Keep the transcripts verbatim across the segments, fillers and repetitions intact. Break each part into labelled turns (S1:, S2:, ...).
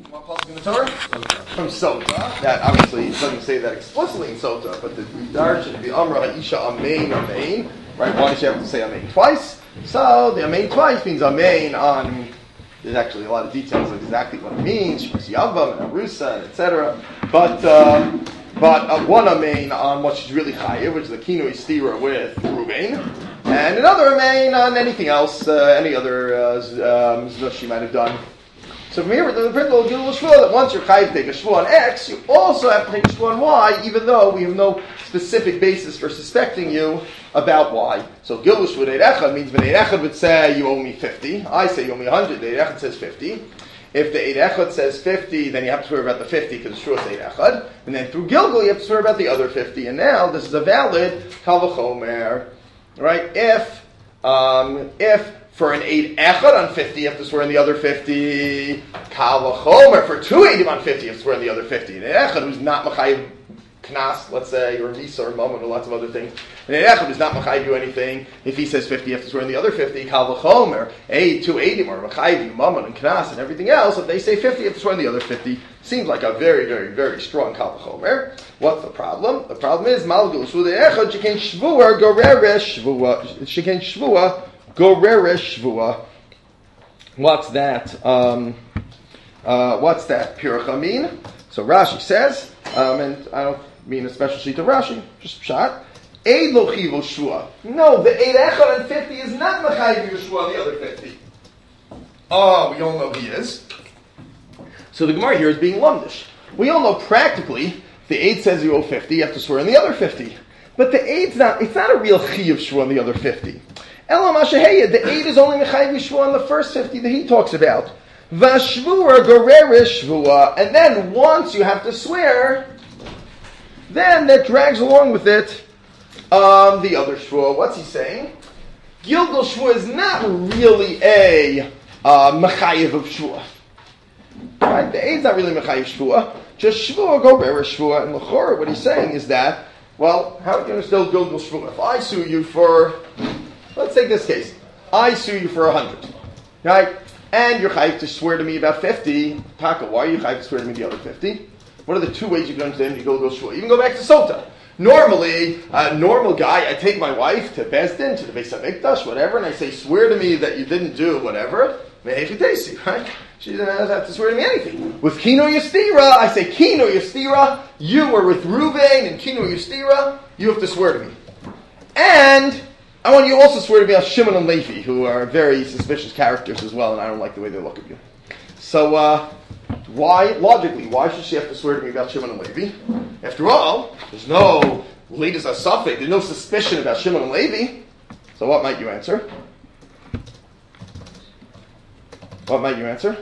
S1: What pasuk in the Torah? From Sota. That obviously doesn't say that explicitly in Sota, but the darshan, the Amra Ha'isha Amein Amein. Right? Why does she have to say Amein twice? So the Amein twice means Amein on. There's actually a lot of details of exactly what it means, Yavam and Arusa, et cetera. But um, but uh, one Amein on what she's really chayiv, which is the Kinoi Stira with Ruvain, and another Amein on anything else, uh, any other uh, um, she might have done. So from here, the principle of Gilul Shvuah that once you're chayiv to take a Shvuah on X, you also have to take a Shvuah on Y, even though we have no specific basis for suspecting you about Y. So Gilul Shvuah Eid Echad means when Eid Echad would say you owe me fifty, I say you owe me one hundred, the Eid Echad says fifty. If the Eid Echad says fifty, then you have to swear about the fifty because Shvuah is Eid Echad. And then through Gilgul you have to swear about the other fifty. And now this is a valid Kal V'chomer, right? If, um, if for an Eid Echad on fifty, you have to swear on the other fifty. Kal V'chomer, for two Eidim on fifty, you have to swear on the other fifty. An Eid Echad who's not Machayiv Knas, let's say, or Misa or Mammon or lots of other things. An Eid Echad does not Machayiv you anything. If he says fifty, you have to swear on the other fifty. Kal V'chomer, Eid, two Eidim or Machayiv you, Mammon and Knas and everything else. If they say fifty, you have to swear on the other fifty. Seems like a very, very, very strong Kal V'chomer. What's the problem? The problem is, Mal Gilul Shvuah Eid Echad, Shekain Shvuah, Goreresh Shvuah, Shekain Shvuah, Goreresh Shvuah. What's that? Um, uh, what's that? Pirucha mean? So Rashi says, um, and I don't mean a special sheet of Rashi, just pshat. Eid lo chivu shvuah. No, the Eid Echad on fifty is not machayiv shvuah on the other fifty. Oh, we all know he is. So the Gemara here is being lumdish. We all know practically, if the Eid says you owe fifty, you have to swear on the other fifty. But the Eid's not, it's not a real chiv shvuah on the other fifty. Elam Asheheya, the Eid is only mechayiv shvuah on the first fifty that he talks about. Vashvuah goreresh shvuah, and then once you have to swear, then that drags along with it um, the other shvuah. What's he saying? Gilgul shvuah is not really a uh, mechayiv of shvuah. Right? The Eid's not really mechayiv shvuah. Just shvuah goreresh shvuah. And l'chorah, what he's saying is that, well, how are you going to still gilgul shvuah? If I sue you for, let's take this case. I sue you for a hundred, right? And you're chayiv to swear to me about fifty. Taka, why are you chayiv to swear to me the other fifty? What are the two ways you can understand you go go shvuah? Even go back to Sota. Normally, a normal guy, I take my wife to Bezdin, to the Beis HaMikdash, whatever, and I say, swear to me that you didn't do whatever. Mehechitesi, right? She doesn't have to swear to me anything. With Kino Yastira, I say, Kino Yastira, you were with Ruvain and Kino Yastira, you have to swear to me. And I want you to also swear to me on Shimon and Levi, who are very suspicious characters as well, and I don't like the way they look at you. So, uh, why, logically, why should she have to swear to me about Shimon and Levi? After all, there's no latest asafik, there's no suspicion about Shimon and Levi. So what might you answer? What might you answer?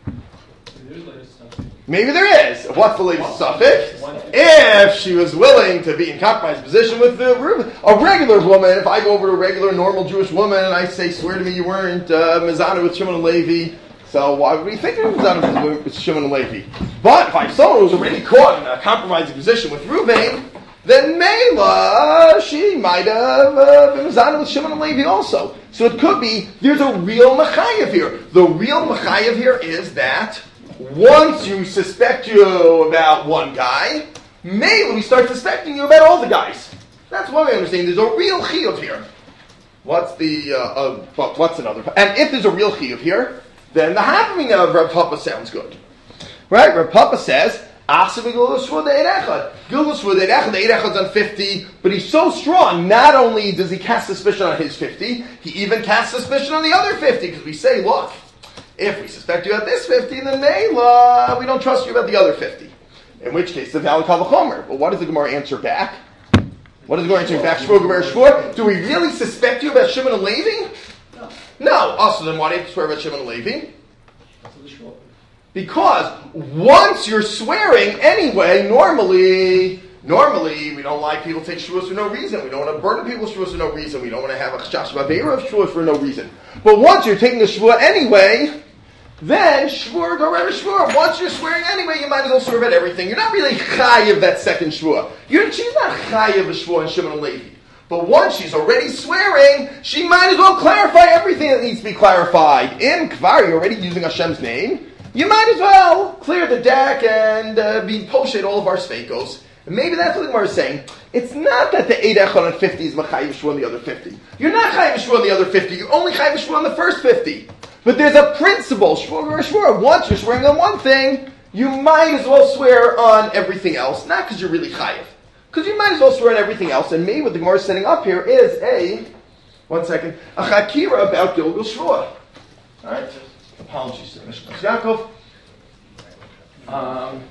S1: Maybe there is. What's the latest suffix? If she was willing to be in compromised position with the, a regular woman, if I go over to a regular, normal Jewish woman and I say, swear to me you weren't uh, mezana with Shimon and Levi, so why would we think it was mezana with Shimon and Levi? But if I saw someone who was already caught in a compromising position with Ruvain, then Mela, she might have uh, been mezana with Shimon and Levi also. So it could be, there's a real mechayev here. The real mechayev here is that once you suspect you about one guy, maybe we start suspecting you about all the guys. That's one way I understand. There's a real chiyuv here. What's the, uh, uh, what's another? And if there's a real chiyuv here, then the happening of Rav Papa sounds good. Right? Rav Papa says, Asa v'gilul shvuah the Eid Echad. Gilul shvuah the Eid Echad, the Eid Echad's on fifty, but he's so strong, not only does he cast suspicion on his fifty, he even casts suspicion on the other fifty, because we say, look, if we suspect you at this fifty, then Mela, we don't trust you about the other fifty. In which case, the valid Kal V'chomer. But what does the Gemara answer back? What does the Gemara answer back? Shvuah Geber Shvuah. Do we really suspect you about Shimon and Levi? No. No. Also, then why do you have to swear about Shimon and Levi? Because once you're swearing anyway, normally, normally we don't like people to take shvuos for no reason. We don't want to burden people's shvuos for no reason. We don't want to have a chash b'aveira of shvuos for no reason. But once you're taking a shvuah anyway, then shvuah gorer shvuah. Once you're swearing anyway, you might as well swear about everything. You're not really chayiv that second shvuah. You're, she's not chayiv a shvuah in Shimon and Levi. But once she's already swearing, she might as well clarify everything that needs to be clarified. In Kvar, you're already using Hashem's name. you might as well clear the deck and uh, be poshet all of our sveikos. And maybe that's what the Gemara is saying. It's not that the eight echad on fifty is Machayiv Shvu on the other fifty. You're not Chayiv Shvu on the other fifty. You're only Chayiv Shvu on the first fifty. But there's a principle, Shvu or Shvu. Once you're swearing on one thing, you might as well swear on everything else. Not because you're really Chayiv. Because you might as well swear on everything else. And maybe what the Gemara is setting up here is a, one second, a Chakira about Gilgal Shvuah. Alright? Apologies to Mishnah Yaakov. Um...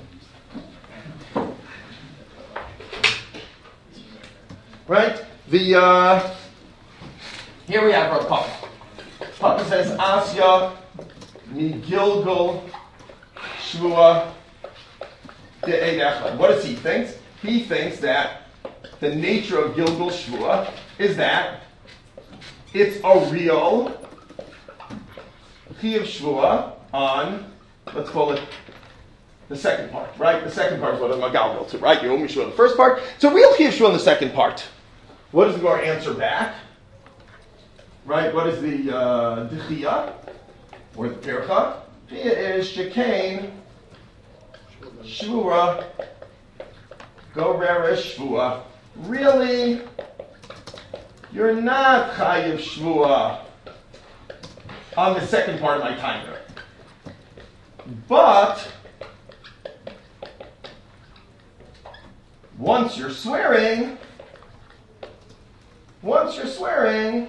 S1: Right? The, uh, here we have our Papa. Papa says, Asya, mi Gilgal, Shvua, de'ed echad. What does he think? He thinks that the nature of Gilgal Shvua is that it's a real Chiyuv Shvua on, let's call it, the second part, right? The second part is what a Magal will to, right? You only Shvua on the first part. It's a real Chiyuv Shvua on the second part. What does the Gemara answer back? Right? What is the uh, Dechiyah? Or the Pircha? Dechiyah is Shekain, Shvua, Gorera Shvua. Really? You're not Chayiv Shvua on the second part of my timer. But once you're swearing, Once you're swearing,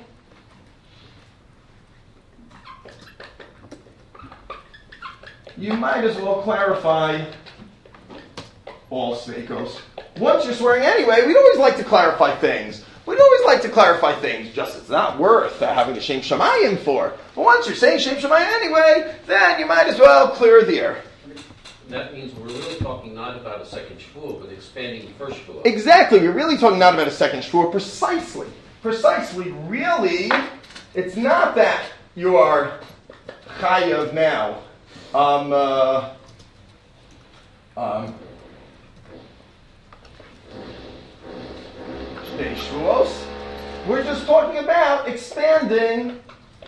S1: you might as well clarify all sveikos. Once you're swearing anyway, we'd always like to clarify things. We'd always like to clarify things, just it's not worth uh, having a Shem Shamayim for. But once you're saying Shem Shamayim anyway, then you might as well clear the air.
S2: That means we're really talking not about a second shvuah, but expanding the first shvuah.
S1: Exactly, we're really talking not about a second shvuah, precisely. Precisely, really, it's not that you are chayav now. Um, uh, um, shvuos. We're just talking about expanding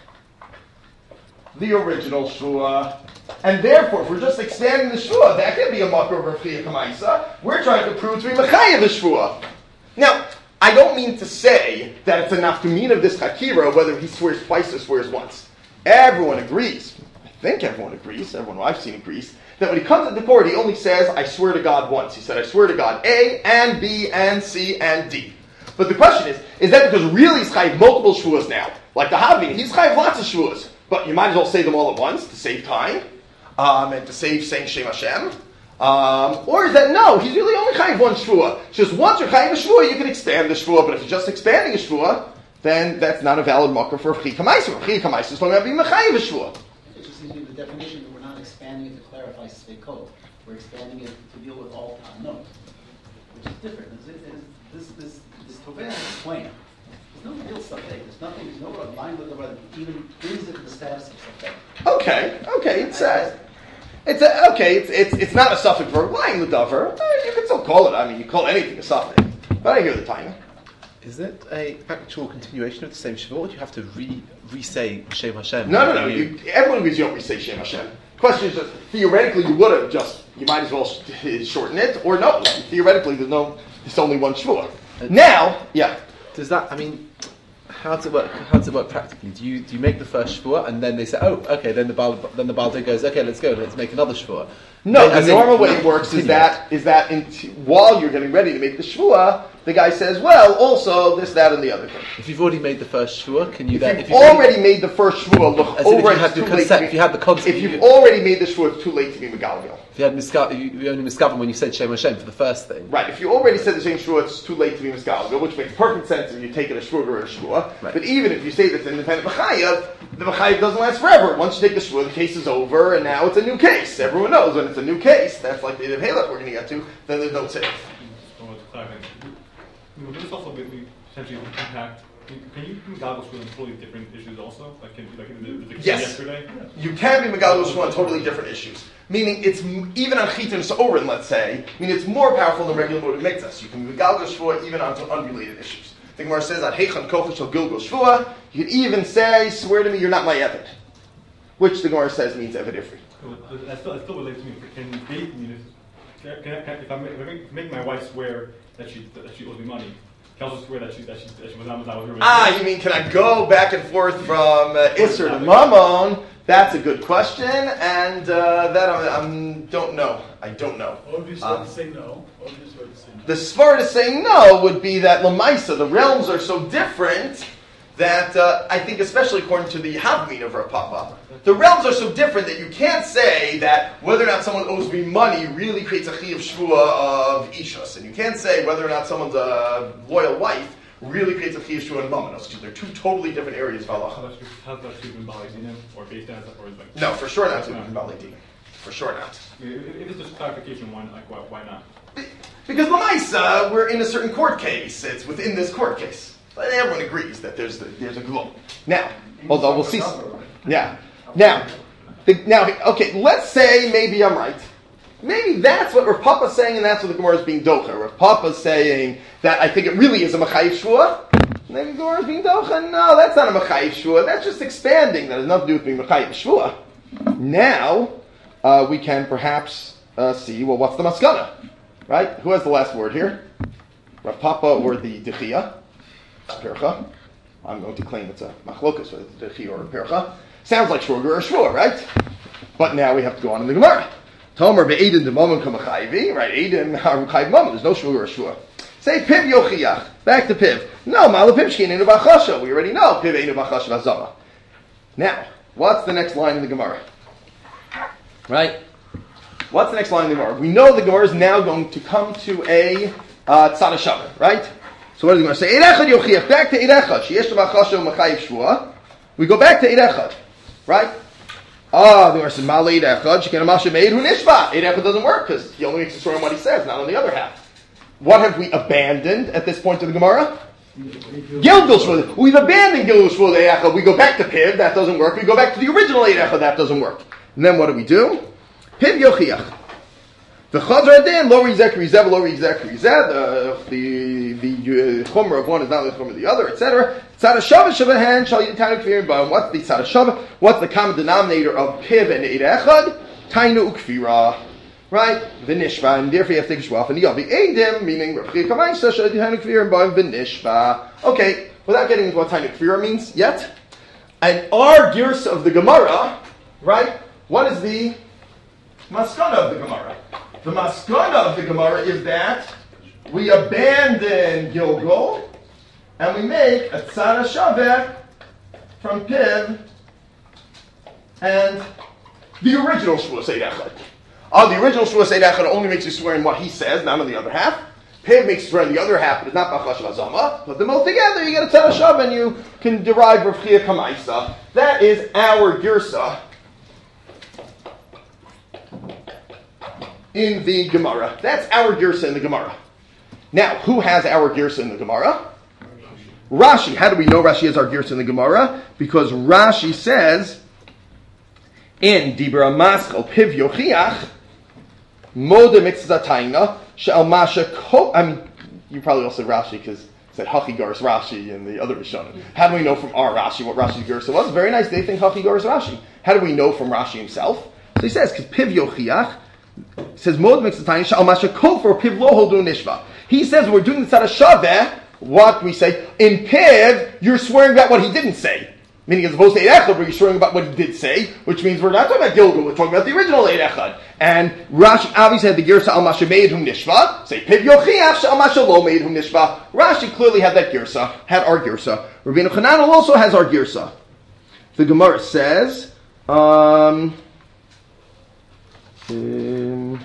S1: the original shvuah. And therefore, if we're just expanding the shvuah, that can be a makor of Chiyuv Kamaisa. We're trying to prove to be mechayev the shvuah. Now, I don't mean to say that it's a nafkamina of this Hakira, whether he swears twice or swears once. Everyone agrees, I think everyone agrees, everyone I've seen agrees, that when he comes to the court, he only says, I swear to God once. He said, I swear to God A, and B, and C, and D. But the question is, is that because really he's chayiv multiple shvuas now? Like the Havin, he's chayiv lots of shvuas. But you might as well say them all at once to save time, um, and to save saying Shem Hashem. Um, or is that no? He's really only chayiv one shvuah. Just once you're chayiv a shvuah, you can expand the shvuah. But if you're just expanding a shvuah, then that's not a valid makor for Chiyuv Kamaisa. Chiyuv Kamaisa is talking about being mechayiv a shvuah.
S3: It just seems to be the definition that we're not expanding it to clarify sveikot. We're expanding it to deal with all unknowns, which is different. Is it, is this this this toveh is plain. There's no real stuff there. There's nothing. There's no line with the even brings it to the status of stuff.
S1: Okay, okay, it's uh, it's a, okay. It's it's it's not a suffix verb. Lying the dover. Uh, you can still call it. I mean, you call anything a suffix. But I hear the time.
S4: Is it a actual continuation of the same Shavuot? Or do you have to re re-say Shem Hashem?
S1: No, no, no. You, everyone agrees you don't re-say Shem Hashem. Question is just, theoretically you would have just, you might as well sh- shorten it, or no. Theoretically there's no, it's only one Shavuot. Now, yeah.
S4: Does that, I mean, how does it work? How does it work practically? Do you do you make the first Shavuot and then they say, oh, okay, then the Baal, then the Baal goes, okay, let's go, let's make another Shavuot.
S1: No,
S4: As
S1: the
S4: in,
S1: normal way it works
S4: continue.
S1: is that is that in t- while you're getting ready to make the shvuah, the guy says, "Well, also this, that, and the other thing."
S4: If you've already made the first Shavuot, can you
S1: If
S4: then?
S1: you've
S4: if you've
S1: already made the first shvuah, look
S4: As in if
S1: over.
S4: you had
S1: It's
S4: the
S1: too late
S4: concept-
S1: to
S4: if you had the concept-
S1: If you've already made the shvuah, it's too late to be megalgal.
S4: If you had miska, you, you only miskaven when you said Shem Hashem for the first thing.
S1: Right. If you already said the same shvuah, it's too late to be megalgal, which makes perfect sense if you take it a shvuah or a shvuah.
S4: Right.
S1: But even if you say that's independent mechayev, the mechayev doesn't last forever. Once you take the shvuah, the case is over, and now it's a new case. Everyone knows when it's a new case. That's like the Eidim Halach we're going to get to. Then there's no save.
S5: Would this also be potentially impact? Can you do goggles for totally different issues also? Like, can, like in the, the case
S1: Yes.
S5: yesterday?
S1: You can be megalgal shvuah on totally different issues. Meaning, it's m- even on chitin so'orin, let's say. I mean, it's more powerful than regular motive mitzvahs. You can be megalgal shvuah even on unrelated issues. The Gemara says that heichan kofa shel gilgal shvuah. You could even say, "Swear to me, you're not my eved," which the Gemara says means eved ifri.
S5: So that still, that still relates to me. Can they, I mean, if, can I, can, if I make, if I make, make my wife swear that she that she owes me money, can I also swear that she that she that she was not was not with her?
S1: Ah, you mean can I go back and forth from uh, Isser to Mammon? That's a good question, and uh, that I um, don't know. I don't know.
S6: What would you
S1: Um,
S6: to say no? What would you to say no?
S1: The svar to say no would be that Lamaisa, the realms are so different that uh, I think, especially according to the Havmin of Rav Papa, the realms are so different that you can't say that whether or not someone owes me money really creates a chiyuv shvua of ishus, and you can't say whether or not someone's a loyal wife really creates a chiyuv shvua in mamanos, because they're two totally different areas of halacha.
S5: How's that treatment by Dina or based on or is like?
S1: No, for sure not to in Baladi. For sure not.
S5: If, if it's just clarification, why like why, why not?
S1: Because Lamaisa, we're in a certain court case. It's within this court case. But everyone agrees that there's the, there's a globe. Now, although we'll see. Yeah. Now, the, now, okay. Let's say maybe I'm right. Maybe that's what Rav Papa's saying, and that's what the Gemara is being docha. Rav Papa's saying that I think it really is a machayiv shvua. Maybe the Gemara is being docha. No, that's not a machayiv shvua. That's just expanding. That has nothing to do with being machayiv shvua. Now, uh, we can perhaps uh, see. Well, what's the maskana? Right? Who has the last word here? Rav Papa or the Dechia? Pircha. I'm going to claim it's a machlokas, whether it's Dechia or a Pircha. Sounds like Shurga or Shvur, right? But now we have to go on in the Gemara. Tomer be'edin de momon kamachayivi, right? Edin haruchayiv momon. There's no Shurga or Shvur. Say Piv yochiach. Back to Piv. No, Mala Piv shkin inu b'chasha. We already know Piv inu b'chasha v'azama. Now, what's the next line in the Gemara? Right? What's the next line in the Gemara? We know the Gemara is now going to come to a uh, tzad hashavah, right? So what is the Gemara say? Eirechad yochiach. Back to Eirechad. Sheyesh l'machasha u'machayiv shvua. We go back to Eirechad, right? Ah, the Gemara says, Ma'ale Eirechad, sheken amasha me'ed hu nishba. Eirechad doesn't work because he only makes a story on what he says, not on the other half. What have we abandoned at this point of the Gemara? Gilgul shvua. We've abandoned Gilgul shvua Eirechad. We go back to Piv, that doesn't work. We go back to the original Eirechad, that doesn't work. And then what do we do? Piv yochiach. The chazar adin lo rizek rizev lo rizek rizev. The the chomer of one is not the chomer of the other, et cetera. Tzad hashavah shebahen shal yitanu kfirim ba'am. What's the tzad hashavah? What's the common denominator of Piv and Eirechad? Tainu ukfira, right? V'nishba, and therefore you have to take a shvaf and yavi edim, meaning Rabbi Kamayim says shal yitanu kfirim ba'am v'nishba. Okay, without getting into what tainu kfira means yet, and our gears of the Gemara, right? What is the maskana of the Gemara? The maskana of the Gemara is that we abandon Gilgul and we make a tzad hashaveh from Piv and the original Shvua Seirechad. Oh, the original Shvua Seirechad only makes you swear in what he says, not on the other half. Piv makes you swear in the other half, but it's not Bachash Vazama. Put them all together, you get a tzad hashaveh and you can derive Rav Chia Kamaisa. That is our girsa in the Gemara. That's our girsa in the Gemara. Now, who has our girsa in the Gemara? Rashi. How do we know Rashi has our girsa in the Gemara? Because Rashi says in Dibra Maskal Piv Yochiach Moda Mitzvataina She'al Masha Ko. I mean, you probably also said Rashi because it said Hachi Gars Rashi in the other Rishonim. How do we know from our Rashi what Rashi's girsa was? Very nice. They think Hachi Gars Rashi. How do we know from Rashi himself? So he says because Piv Yochiach. It says Mod makes the time Shal Masha Kol for Piv Lo Hodu Nishva. He says we're doing the tzad hashaveh. What we say in Piv, you're swearing about what he didn't say. Meaning, as opposed to Eirechad, where you're swearing about what he did say, which means we're not talking about Gilgul, we're talking about the original Eirechad. And Rashi obviously had the girsa Al Masha Meid Hum Nishva. Say Piv Yochiach Shal Masha Lo Meid Hum Nishva. Rashi clearly had that girsa, had our girsa. Rabbeinu Chananel also has our girsa. The Gemara says. Um, Um,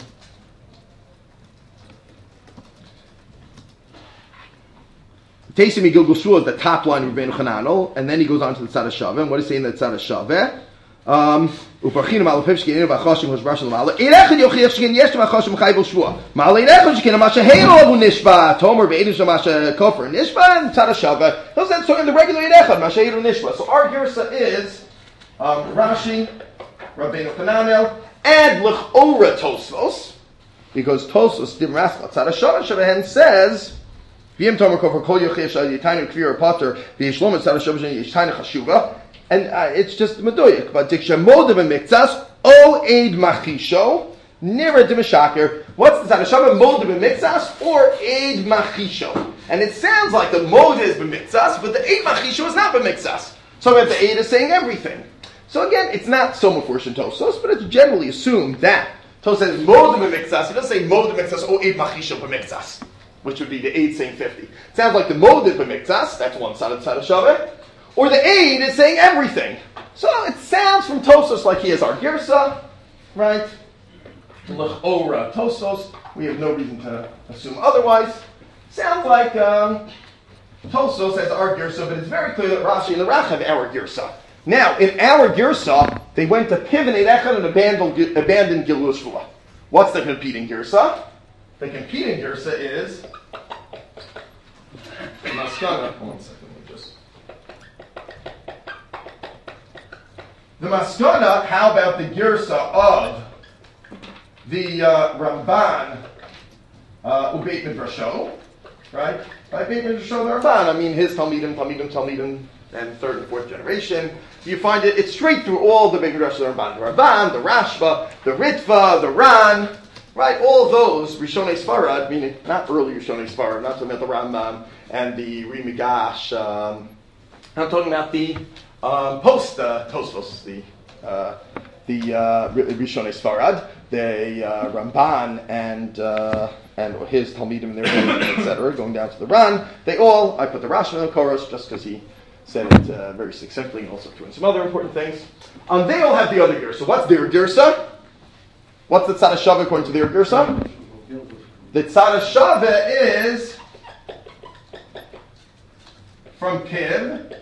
S1: Tasting Gilgul Shua is the top line of Rabbeinu Chananel, and then he goes on to the tzad hashaveh. And what is he saying in the tzad hashaveh? Um, Uparchinu Malapiv Shkin Inu V'Chashim Hos Brashal Mala Eirechad Yochiach Shkin Yesh V'Chashim Chayvul Shua Mala Eirechad Shkin Amasha Heilo Avu Nishba Tomer Ve'edim Shamasha Kofer Nishba and tzad hashaveh. Those that's talking the regular Eirechad Masha Heilo Nishba. So our girsa is um, Rashi, Rabbeinu Chananel, and L'chora Tosfos, because Tosfos Dim Raskal Tzad hashaveh Shebehen says V'yim Tomer Kofer Kol Yochiach Shal Yitaynu Kvir Potter V'yishlom Tzad hashaveh Yitaynu Chashuva. And uh, it's just medoyik, but diksha modav and mikzas O Eid Machisho, Nira de Meshaker. What's the Tzad HaShaveh? Moda b'mitzas or Eid Machisho? And it sounds like the Moda is b'mitzas, but the Eid Machisho is not b'mitzas. So we have the Eid is saying everything. So again, it's not so mafurish in Tosos, but it's generally assumed that Tosos says Moda b'mitzas. He doesn't say Moda b'mitzas or Eid Machisho b'mitzas, which would be the Eid saying fifty. It sounds like the Moda b'mitzas, that's one side of the Tzad HaShaveh, or the Eid is saying everything. So it sounds from Tosos like he has our Girsa, right? L'chora Tosos. We have no reason to assume otherwise. Sounds like um, Tosos has our Girsa, but it's very clear that Rashi and the Rach have our Girsa. Now, in our Girsa, they went to Piv and Eid Echad and abandoned, abandoned Gilul Shvua. What's the competing Girsa? The competing Girsa is the Maskana. One second, let me just. The Maskana, how about the Girsa of the uh, Ramban uh, Ubeit Midrasho, right? By Beit Midrasho, the Ramban, I mean his Talmidim, Talmidim, Talmidim, and third and fourth generation. You find it, it's straight through all the Beit Midrash of the Ramban. The Ramban, the Rashba, the Ritva, the Ran, right? All those Rishonei Sfarad, meaning not early Rishonei Sfarad, not talking about the Rambam and the Rimigash. Um, I'm talking about the um, post uh, Tosfos, the uh, the uh, Rishonei Sfarad, the uh, Ramban and uh, and his Talmidim and their et cetera, going down to the Ran. They all, I put the Rashi in the Koros just because he said it uh, very succinctly and also doing some other important things. Um, they all have the other Girsa. What's their Girsa? What's the Tzad HaShaveh according to their Girsa? The Tzad HaShaveh is from Piv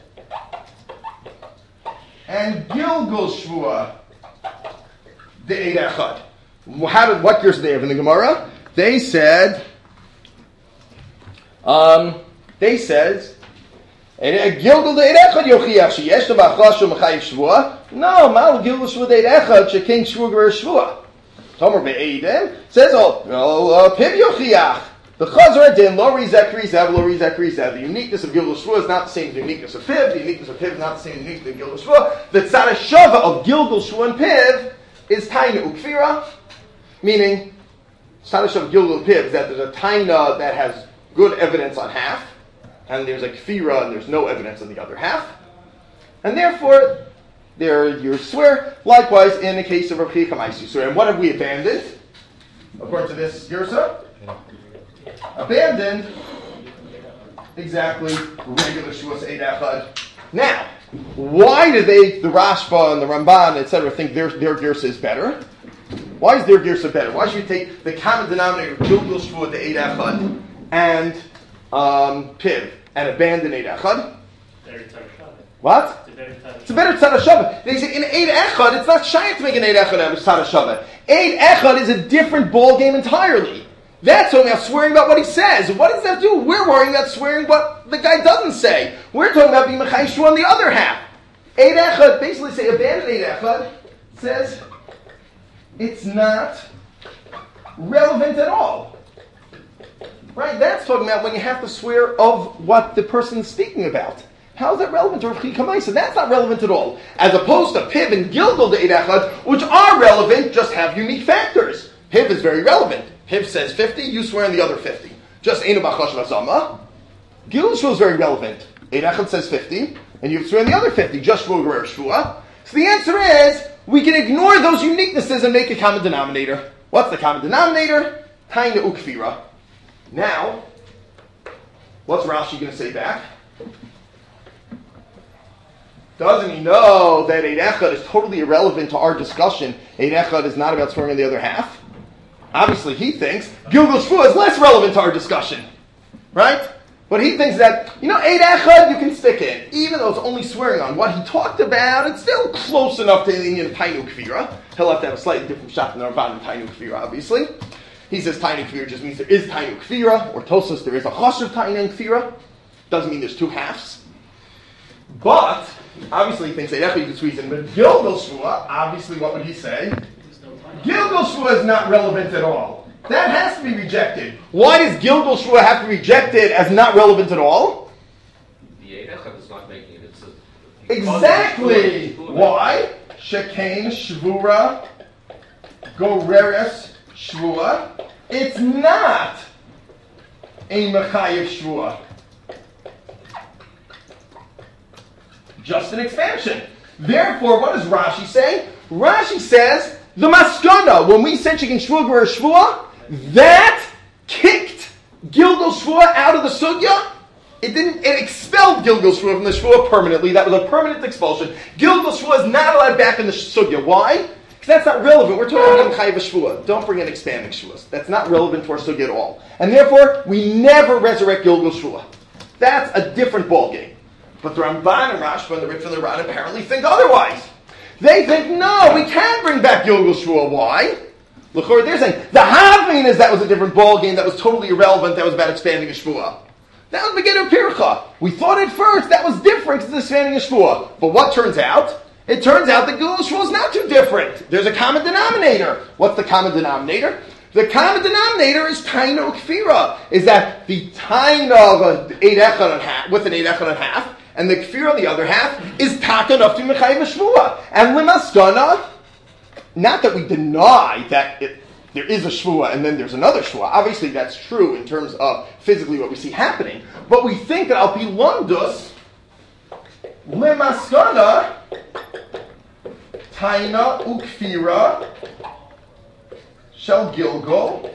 S1: and Gilgul Shvua, the Eid Echad. How did, what Girsa did they have in the Gemara? They said, um, they said, Gilgul the Eid Echad yochiach sheyesh to b'achlashu mechayiv shvua. No, mal Gilgul Shvua the Eid Echad shekein shvua g'ver shvua. Tomer be'edim says, oh, oh, Piv yochiach. The Chazar din lo rizek rizev lo rizek rizev. The uniqueness of Gilgul Shvua is not the same as the uniqueness of Piv. The uniqueness of Piv is not the same as the uniqueness of Gilgul Shvua. The Tzad HaShaveh of Gilgul Shvua and Piv is Taina Ukfira, meaning Tzad HaShaveh of Gilgul Piv is that there's a Taina that has good evidence on half, and there's a Kfira and there's no evidence on the other half, and therefore there you swear. Likewise, in the case of Rav Chiya Kamaisi, so and what have we abandoned? According to this Girsa, abandoned exactly regular Shuas Eid Echad. Now, why do they, the Rashba and the Ramban, et cetera, think their their Girsa is better? Why is their Girsa better? Why should we take the common denominator of Gilgul Shvua the Eid Echad and um, Piv and abandon Eid Echad? What? It's a better Tzad HaShaveh. They say in Eid Echad, it's not shy to make an Eid Echad out of Tzad HaShaveh. Eid Echad is a different ball game entirely. That's only about swearing about what he says. What does that do? We're worrying about swearing what the guy doesn't say. We're talking about being Mechayiv Shvua on the other half. Eid Echad, basically say abandon Eid Echad, says it's not relevant at all. Right? That's talking about when you have to swear of what the person's speaking about. How is that relevant to Rav Chiya Kamaisa? That's not relevant at all. As opposed to Piv and Gilgul the Eid Echad, which are relevant, just have unique factors. Piv is very relevant. Piv says fifty, you swear on the other fifty. Just Einu B'Chash V'Zama. Gilgul Shvua is very relevant. Eid Echad says fifty, and you swear on the other fifty. Just Shvua G'rer Shvua. So the answer is, we can ignore those uniquenesses and make a common denominator. What's the common denominator? Taina Ukfira. Now, what's Rashi going to say back? Doesn't he know that Eid Echad is totally irrelevant to our discussion? Eid Echad is not about swearing on the other half. Obviously, he thinks Gilgul Shvua is less relevant to our discussion, right? But he thinks that, you know, Eid Echad you can stick in. Even though it's only swearing on what he talked about, it's still close enough to the Indian Tainu Kfira. He'll have to have a slightly different shot than the Ramban and Tainu Kfira, obviously. He says Tainu Kfira just means there is Tainu Kfira, or Tosas there is a Chashav Tainu Kfira. Doesn't mean there's two halves. But, obviously he thinks Eid Echad you can squeeze in. But Gilgul Shvua, obviously what would he say? Gilgul Shvua is not relevant at all. That has to be rejected. Why does Gilgul Shvua have to be rejected as not relevant at all?
S2: The Eid Echad is not making it. It's a,
S1: Exactly. Why? Shekain Shvura Goreres Shvua, it's not a Mechayev Shvua. Just an expansion. Therefore, what does Rashi say? Rashi says, the Maskana, when we said she can Shvua Goreres Shvua, that kicked Gilgal Shvua out of the Sugya. It didn't, it expelled Gilgal Shvua from the Shvua permanently. That was a permanent expulsion. Gilgal Shvua is not allowed back in the Sugya. Why? Because that's not relevant. We're talking about Chayiv Shvua. Don't bring in expanding Shvuas. That's not relevant to our Sugya at all. And therefore, we never resurrect Gilgal Shvua. That's a different ballgame. But the Ramban and Rashba and the Ritva and the Ran apparently think otherwise. They think, no, we can bring back Gilgal Shvua. Why? Look what they're saying. The Havin is that was a different ballgame that was totally irrelevant, that was about expanding a Shvua. That was beginning of Pircha. We thought at first that was different because it's expanding a Shvua. But what turns out? It turns out that Gilgal Shvua is not too different. There's a common denominator. What's the common denominator? The common denominator is Taina Kfira. Is that the Taina of an eight echad and a half, with an eight echad and a half, and the Kfira on the other half is Taka enough to Mechayiv Shvua. And Limaskana, not that we deny that it, there is a shvua and then there's another shvua. Obviously, that's true in terms of physically what we see happening. But we think that al pi lundus lemaskana taina ukfira shel gilgal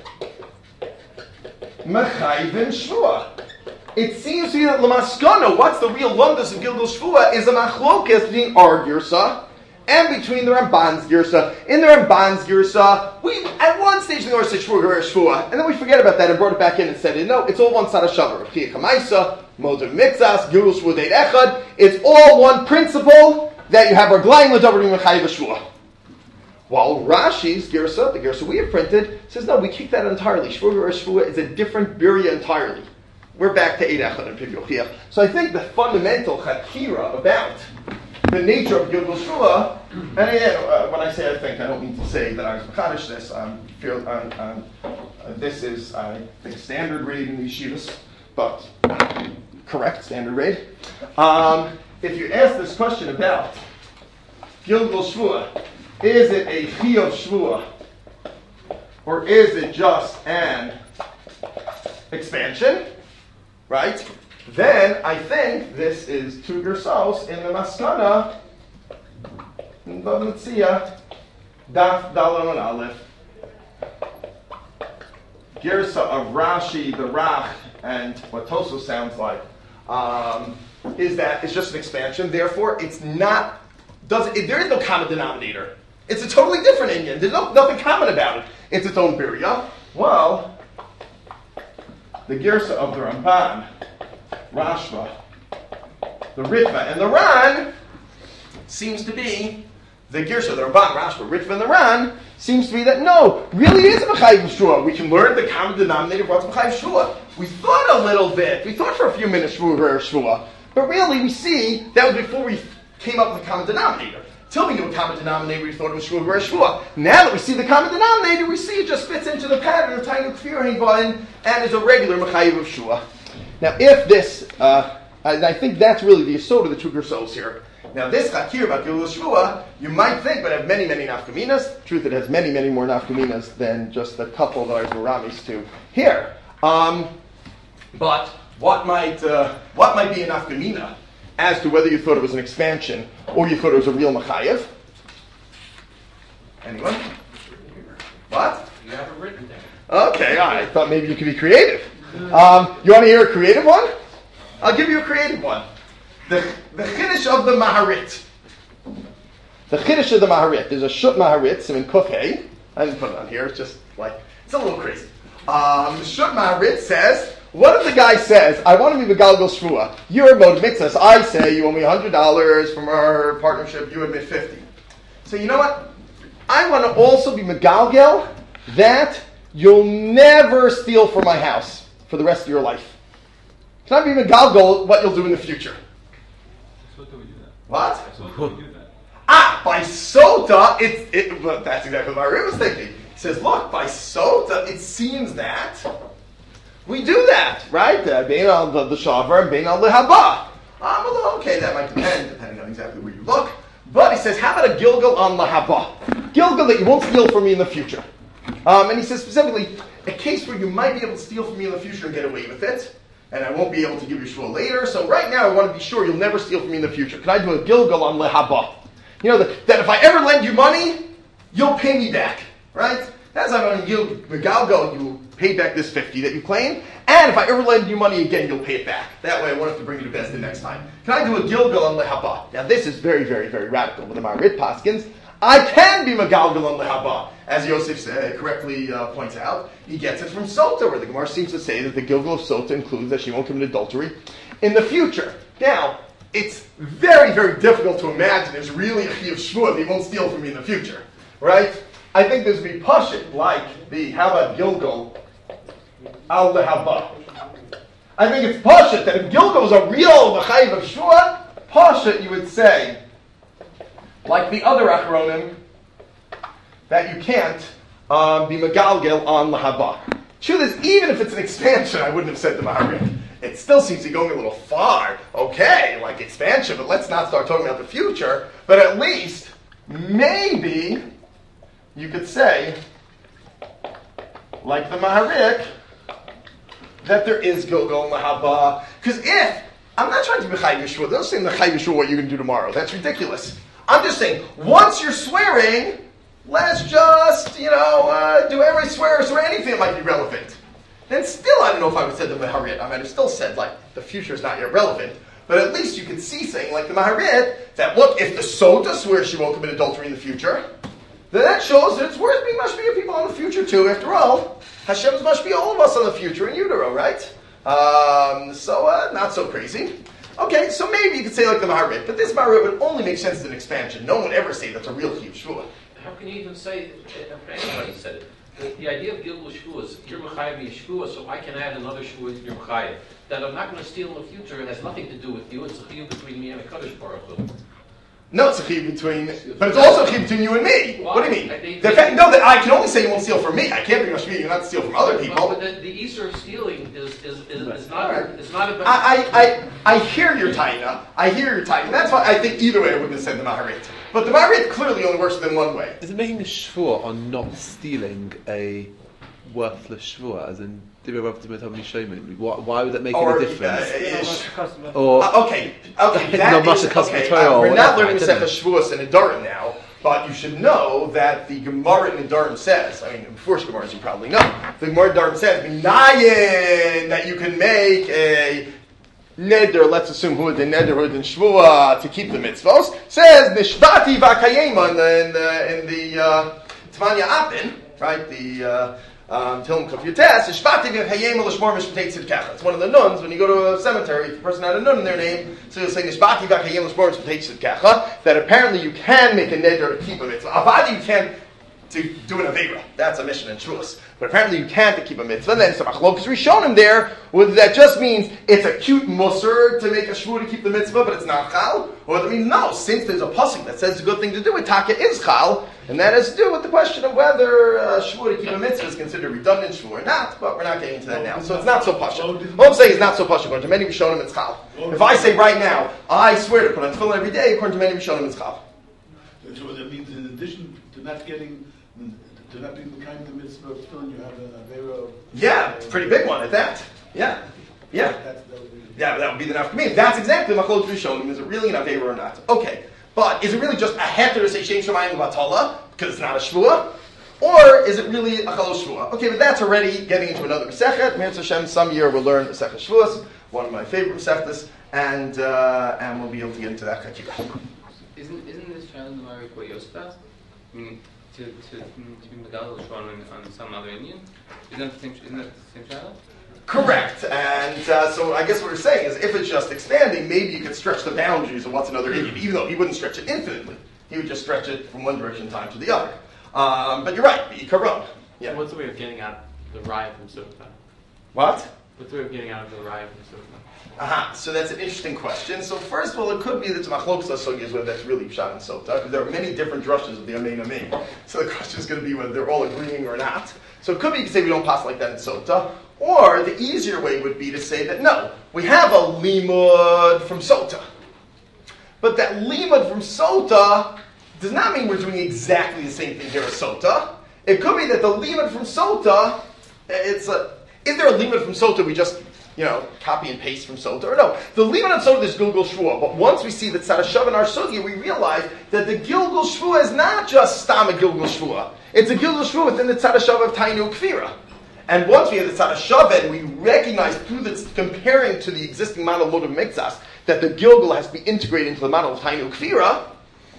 S1: mechayvin shvua. It seems to me that lemaskana, what's the real lundus of gilgal shvua, is a machlokes between our girsa and between the Ramban's Girsa. In the Ramban's Girsa, we, at one stage in the Gemara said Shvua Goreres Shvua, and then we forget about that and brought it back in and said, no, it's all one side of Shavar. Chiyah Kamaisa, Moder Mitzas, Gilgal Shvua Deit Echad. It's all one principle that you have our Glayim L'Davarim Mechayiv Shvua. While Rashi's Girsa, the Girsa we have printed, says, no, we kick that entirely. Shvua Goreres Shvua is a different Birya entirely. We're back to Eid Echad and Pivyo Chiyah. So I think the fundamental Chakira about the nature of Gilgal Shvua, and again, uh, when I say I think, I don't mean to say that I was Mechadish this. Um, feel, um, um, uh, this is, I think, standard read in the yeshivas, but correct standard read. Um, if you ask this question about Gilgal Shvua, is it a Chiyuv Shvua, or is it just an expansion, right? Then I think this is two gersos in the Maskana, in the Metzia, Daf Dalon and Aleph. Gersa of Rashi, the Rach, and what Toso sounds like, um, is that it's just an expansion. Therefore, it's not. Does it, there is no common denominator. It's a totally different Indian. There's no, nothing common about it. It's its own birya. Well, the Gersa of the Ramban, Rashba, the Ritva, and the Ran seems to be the Girsa, the Ramban, Rashba, Ritva, and the Ran seems to be that no, really is a Mechayiv Shvua. We can learn the common denominator of what's Mechayiv Shvua. We thought a little bit. We thought for a few minutes Shvua Goreres Shvua, but really we see that was before we came up with the common denominator. Till we knew a common denominator, we thought it was Shvua Goreres Shvua. Now that we see the common denominator, we see it just fits into the pattern of Tainu Kfir Hein and is a regular Mechayiv of Shvua. Now, if this, uh, I, I think that's really the yesod of the two gersos here. Now, this chakir about Gilgal Shvua, you might think would have many, many nafkaminas. Truth, it has many, many more nafkaminas than just the couple that I was ramis to here. Um, but what might uh, what might be a nafkamina as to whether you thought it was an expansion or you thought it was a real machayev? Anyone? What?
S2: You have it written down.
S1: Okay, all right. I thought maybe you could be creative. Um, you want to hear a creative one? I'll give you a creative one. The the Chiddush of the Maharit. The Chiddush of the Maharit. There's a Shut Maharit, Siman Kufay. I didn't put it on here. It's just like, it's a little crazy. Um, the Shut Maharit says, what if the guy says, I want to be Megalgal Shvua. You're a Mod Mitzvahs. I say you owe me one hundred dollars from our partnership. You admit fifty. So you know what? I want to also be Megalgal that you'll never steal from my house for the rest of your life. Can I be Megalgal what you'll do in the future?
S5: So do we do that?
S1: What?
S5: So do we do that?
S1: Ah, by Sota, it's, it, well, that's exactly what I was thinking. He says, look, by Sota, it seems that we do that, right? Bein al the shavar and bein al lehaba. Um, well, okay, that might depend, depending on exactly where you look. But he says, how about a Gilgal on lehaba? Gilgal that you won't steal from me in the future. Um, and he says specifically, a case where you might be able to steal from me in the future and get away with it, and I won't be able to give you shvua later. So right now I want to be sure you'll never steal from me in the future. Can I do a Gilgal on lehaba? You know, that, that if I ever lend you money, you'll pay me back, right? That's how I'm going to Megalgal, you pay back this fifty that you claim, and if I ever lend you money again, you'll pay it back. That way I won't have to bring you to Bezdin next time. Can I do a Gilgal on lehaba? Now this is very, very, very radical. With the Maharit Paskins, I can be Megalgal on lehaba. As Yosef said, correctly uh, points out, he gets it from Sota, where the Gemara seems to say that the Gilgal of Sota includes that she won't commit adultery in the future. Now, it's very, very difficult to imagine there's really a Chiyuv Shvua that he won't steal from me in the future, right? I think there's be Pashit like the how about Gilgal al lehaba. I think it's Pashit that if Gilgal was a real Mechayiv of Shvua, Pashit you would say, like the other Achronim, that you can't um, be Megalgel on Lahaba. Truth is, even if it's an expansion, I wouldn't have said the Maharit. It still seems to be going a little far. Okay, like expansion, but let's not start talking about the future. But at least, maybe, you could say, like the Maharit, that there is Gilgal and Lahaba. Because if, I'm not trying to be Chayv Yeshua, don't say in the Chayv Yeshua what you're going to do tomorrow. That's ridiculous. I'm just saying, once you're swearing, let's just, you know, uh, do every swears or anything that might be relevant. Then still, I don't know if I would have said the Maharit. I might have still said, like, the future is not yet relevant. But at least you could see saying, like the Maharit, that look, if the Sota swears she won't commit adultery in the future, then that shows that it's worth being mashpia people on the future too. After all, Hashem is mashpia all of us on the future in utero, right? Um, so, uh, not so crazy. Okay, so maybe you could say like the Maharit, but this Maharit would only make sense as an expansion. No one would ever say that's a real Chiyuv Shvua.
S2: How can you even say, if anybody said it, the, the idea of Gilgal Shvua is, you're Mechayiv me Shvua, so I can add another Shvua to your Mechayiv. That I'm not going to steal in the future, it has nothing to do with you, it's a Chiyuv between me and a Kaddish Baruch Hu.
S1: No, it's a chiyuv between, but it's also a chiyuv between you and me.
S2: Why?
S1: What do you mean?
S2: I think-
S1: The fact, no, that I can only say you won't steal from me. I can't be mashpia you not to steal from other people.
S2: But the, the Easter of stealing is, is, is, is not,
S1: Alright.
S2: it's not about...
S1: I, I, I, I hear your taina. I hear your taina. That's why I think either way I wouldn't have said the Maharit. But the Maharit clearly only works within one way.
S4: Is it making a shvua on not stealing a worthless shvua, as in why, why would that make
S1: Or,
S4: any difference?
S1: uh, ish.
S4: or
S1: Uh, okay, okay, that
S4: Not much
S1: is,
S4: of customer
S1: okay,
S4: Torah
S1: uh,
S4: or
S1: we're not
S4: whatever,
S1: learning
S4: I don't
S1: Masechah Shavuos and Nedarim now, but you should know that the Gemara in Nedarim says, I mean, before Gemaras you probably know, the Gemara in Nedarim says, Minayin, that you can make a neder, let's assume who the neder, who the shvua, to keep the mitzvos, says, Nishbati v'akayema in the, in the, in the uh, Tmanya Apin, right, the... Uh, Um, Tilm Kuf Yutes, Shvati v'hayem l'shmor mishpatei tzidkacha. It's one of the nuns, when you go to a cemetery, if a person had a nun in their name, so you'll say, Shvati v'hayem l'shmor mishpatei tzidkacha, that apparently you can make a neder to keep a mitzvah. Avadi you can to do an Avera. That's a mission in Shavuos. But apparently you can't to keep a mitzvah. And then some Achlokas Rishonim there, whether that just means it's a cute musr to make a shvu to keep the mitzvah, but it's not chal, or that means no, since there's a pasuk that says it's a good thing to do, Taka is chal, and that has to do with the question of whether uh, shvu to keep a mitzvah is considered redundant shvu or not, but we're not getting into that now. So it's not so pashut. What I'm saying is not so pashut. According to many Rishonim, it's chal. If I say right now, I swear to put on tefillin every day, according to many Rishonim, it's chal.
S6: So that means in addition to not getting, to not being the kind of mitzvah of tefillin, you have a Avera.
S1: Yeah, it's a pretty big one at that. Yeah. Yeah.
S6: That's, that would be,
S1: Yeah, that would be the nafkamim. That's exactly the machlokes rishonim. Is it really an avera or not? Okay, but is it really just a heter to say shem shemayim vatala because it's not a shvua, or is it really a chalos shvua? Okay, but that's already getting into another masechet. Me'etz Hashem, some year we'll learn masechet shvuas, one of my favorite masechtas, and uh, and we'll be able to get into that chakira.
S7: Isn't isn't this child in the Mari what Yosef asked? I mean, to to to be Megal on on some other Indian? Isn't that the same? Isn't that the same child?
S1: Correct, and uh, so I guess what we're saying is if it's just expanding, maybe you could stretch the boundaries of what's another Indian, even though he wouldn't stretch it infinitely. He would just stretch it from one direction time to the other. Um, but you're right, be karon. Yeah.
S8: So what's the way of getting out the raya from Sota?
S1: What?
S8: What's the way of getting out of the raya from Sota?
S1: Aha, so that's an interesting question. So first of all, it could be that Machlokes Lasogis whether that's really Pshat and Sota, because there are many different drushes of the Amein Amein. So the question is going to be whether they're all agreeing or not. So it could be you can say we don't pass like that in Sota, or the easier way would be to say that no, we have a limud from Sota. But that limud from Sota does not mean we're doing exactly the same thing here as Sota. It could be that the limit from Sota, it's a, is there a limit from Sota we just, you know, copy and paste from Sota? Or no, the limit on Sota is Gilgul Shvua, but once we see the Tzad HaShav in our Sugya, we realize that the Gilgul Shvua is not just Stam a Gilgul Shvua. It's a Gilgul Shvua within the Tzad HaShav of Tainu Kfira. And once we have the Tzad HaShav and we recognize through this comparing to the existing model of Mikzas that the Gilgul has to be integrated into the model of Tainu Kfira,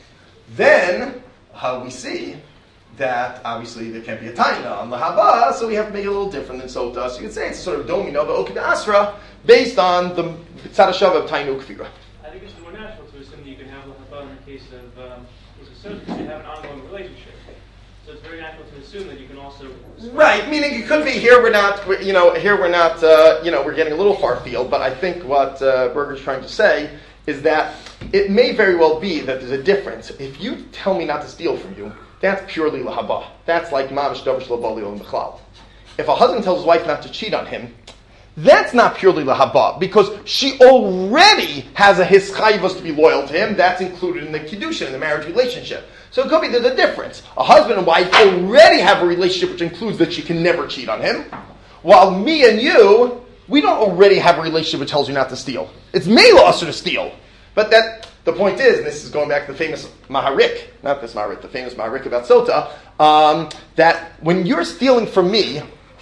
S1: then uh, we see that obviously there can't be a Taina on the Haba, so we have to make it a little different than Sota. So you could say it's a sort of domino, but Okid Asra, based on the Tzad HaShav of Tainu Kfira.
S9: I think it's more natural to assume that you can have the Haba in the case of um, because you have an ongoing relationship. So it's very natural to assume that you can also...
S1: Right, meaning it could be here we're not, you know, here we're not, uh, you know, we're getting a little far field, but I think what uh, Berger's trying to say is that it may very well be that there's a difference. If you tell me not to steal from you, that's purely lahaba. That's like mamish davar shelo bali olam b'chlal. If a husband tells his wife not to cheat on him, that's not purely lahaba, because she already has a hischayvus to be loyal to him. That's included in the kiddushin, in the marriage relationship. So it could be there's a difference. A husband and wife already have a relationship which includes that she can never cheat on him, while me and you, we don't already have a relationship which tells you not to steal. It's mela usher to steal. But that the point is, and this is going back to the famous Maharik, not this Maharik, the famous Maharik about Sota, um, that when you're stealing from me,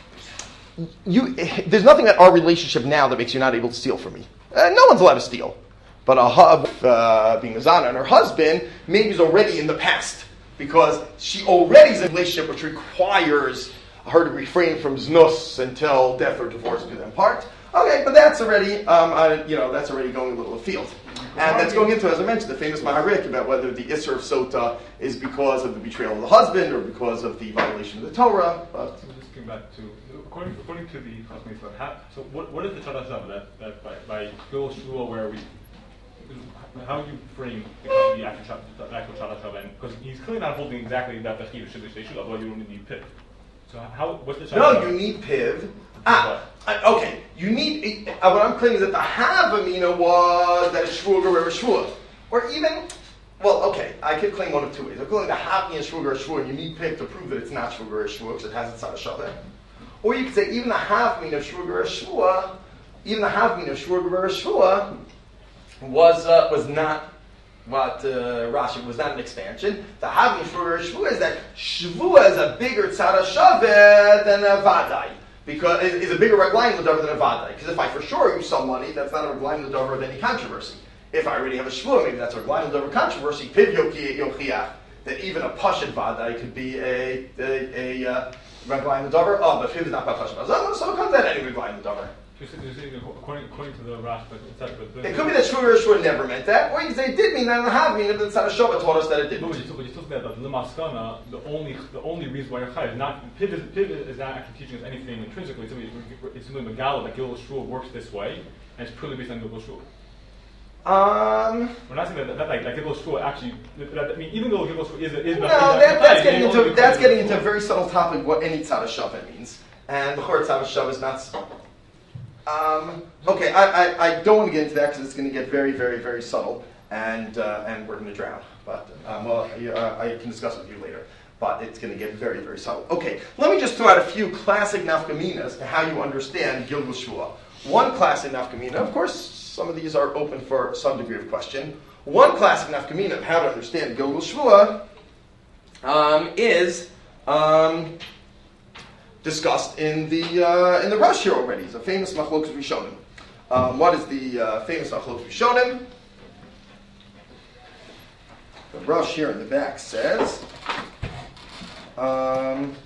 S1: you, there's nothing about our relationship now that makes you not able to steal from me. Uh, no one's allowed to steal. But a hub, uh, being Mazana and her husband, maybe is already in the past, because she already is in a relationship which requires her to refrain from znus until death or divorce do them part. Okay, but that's already, um, uh, you know, that's already going a little afield. And that's going into, as I mentioned, the famous Maharik about whether the Isser of Sota is because of the betrayal of the husband or because of the violation of the Torah. But
S5: so just going back to, according, according to the Chasmei, how, so what, what is the Tzad HaShav that, that by, by Gilgul Shvua where we, how you frame the, the actual Tzad HaShav, and because he's clearly not holding exactly that the Chiv should they should, although you don't need Piv. So how, what's the Tzad
S1: No,
S5: HaShav?
S1: you need Piv. Ah, uh, okay. You need, uh, what I'm claiming is that the Havamina was that it's Shvua or Shvua. Or even, well, okay, I could claim one of two ways. I'm claiming the Havamina is Shvua or Shvua, and you need Piv to prove that it's not Shvua or Shvua, because it has its Tzad HaShav there. Or you could say even the Havamina of Shvua or Shvua, even the Havamina of Shvua or Shvua was, uh, was not what uh, Rashi was not an expansion. The Havamina of Shvua or Shvua is that Shvua is a bigger Tzad HaShav than a Vadai. Because it is a bigger reglaim l'davar than a vadai. Because if I for sure use some money, that's not a reglaim l'davar of any controversy. If I already have a shvua, maybe that's a reglaim l'davar controversy. Piv yochiach, that even a pashut vadai could be a a, a uh, reglaim l'davar. Oh, but piv is not by pashut vadai, so it comes out any reglaim l'davar.
S5: According, according to the Rash, but et cetera.
S1: It could be that shvua or shvua never meant that, or you can say it did mean that, and the having of the Tzad HaShav taught us that it didn't.
S5: But you're talking about the Lemaskana, the only the only reason why you're chai is not Piv is, Piv is not actually teaching us anything intrinsically. It's simply it's simply Megala that Gilgul Shvua works this way, and it's purely based on Gilgul Shvua.
S1: Um,
S5: We're not saying that, that like, like Gilgul Shvua actually. That, I mean, even though Gilgul Shvua is a, is
S1: no,
S5: a,
S1: that, that's getting
S5: it's
S1: into that's getting into a very subtle topic. What any Tzad HaShav means, and the Chor Tzad HaShav is not. Um, okay, I, I, I don't want to get into that because it's going to get very, very, very subtle, and uh, and we're going to drown. But um, well, uh, I can discuss it with you later. But it's going to get very, very subtle. Okay, let me just throw out a few classic nafkaminas to how you understand Gilgul Shvua. One classic nafkamina, of course, some of these are open for some degree of question. One classic nafkamina of how to understand Gilgul Shvua um, is. Um, discussed in the uh, in the Rush here already. It's a famous Machlokas Rishonim. Um, what is the uh, famous Machlokas Rishonim? The Rush here in the back says, um,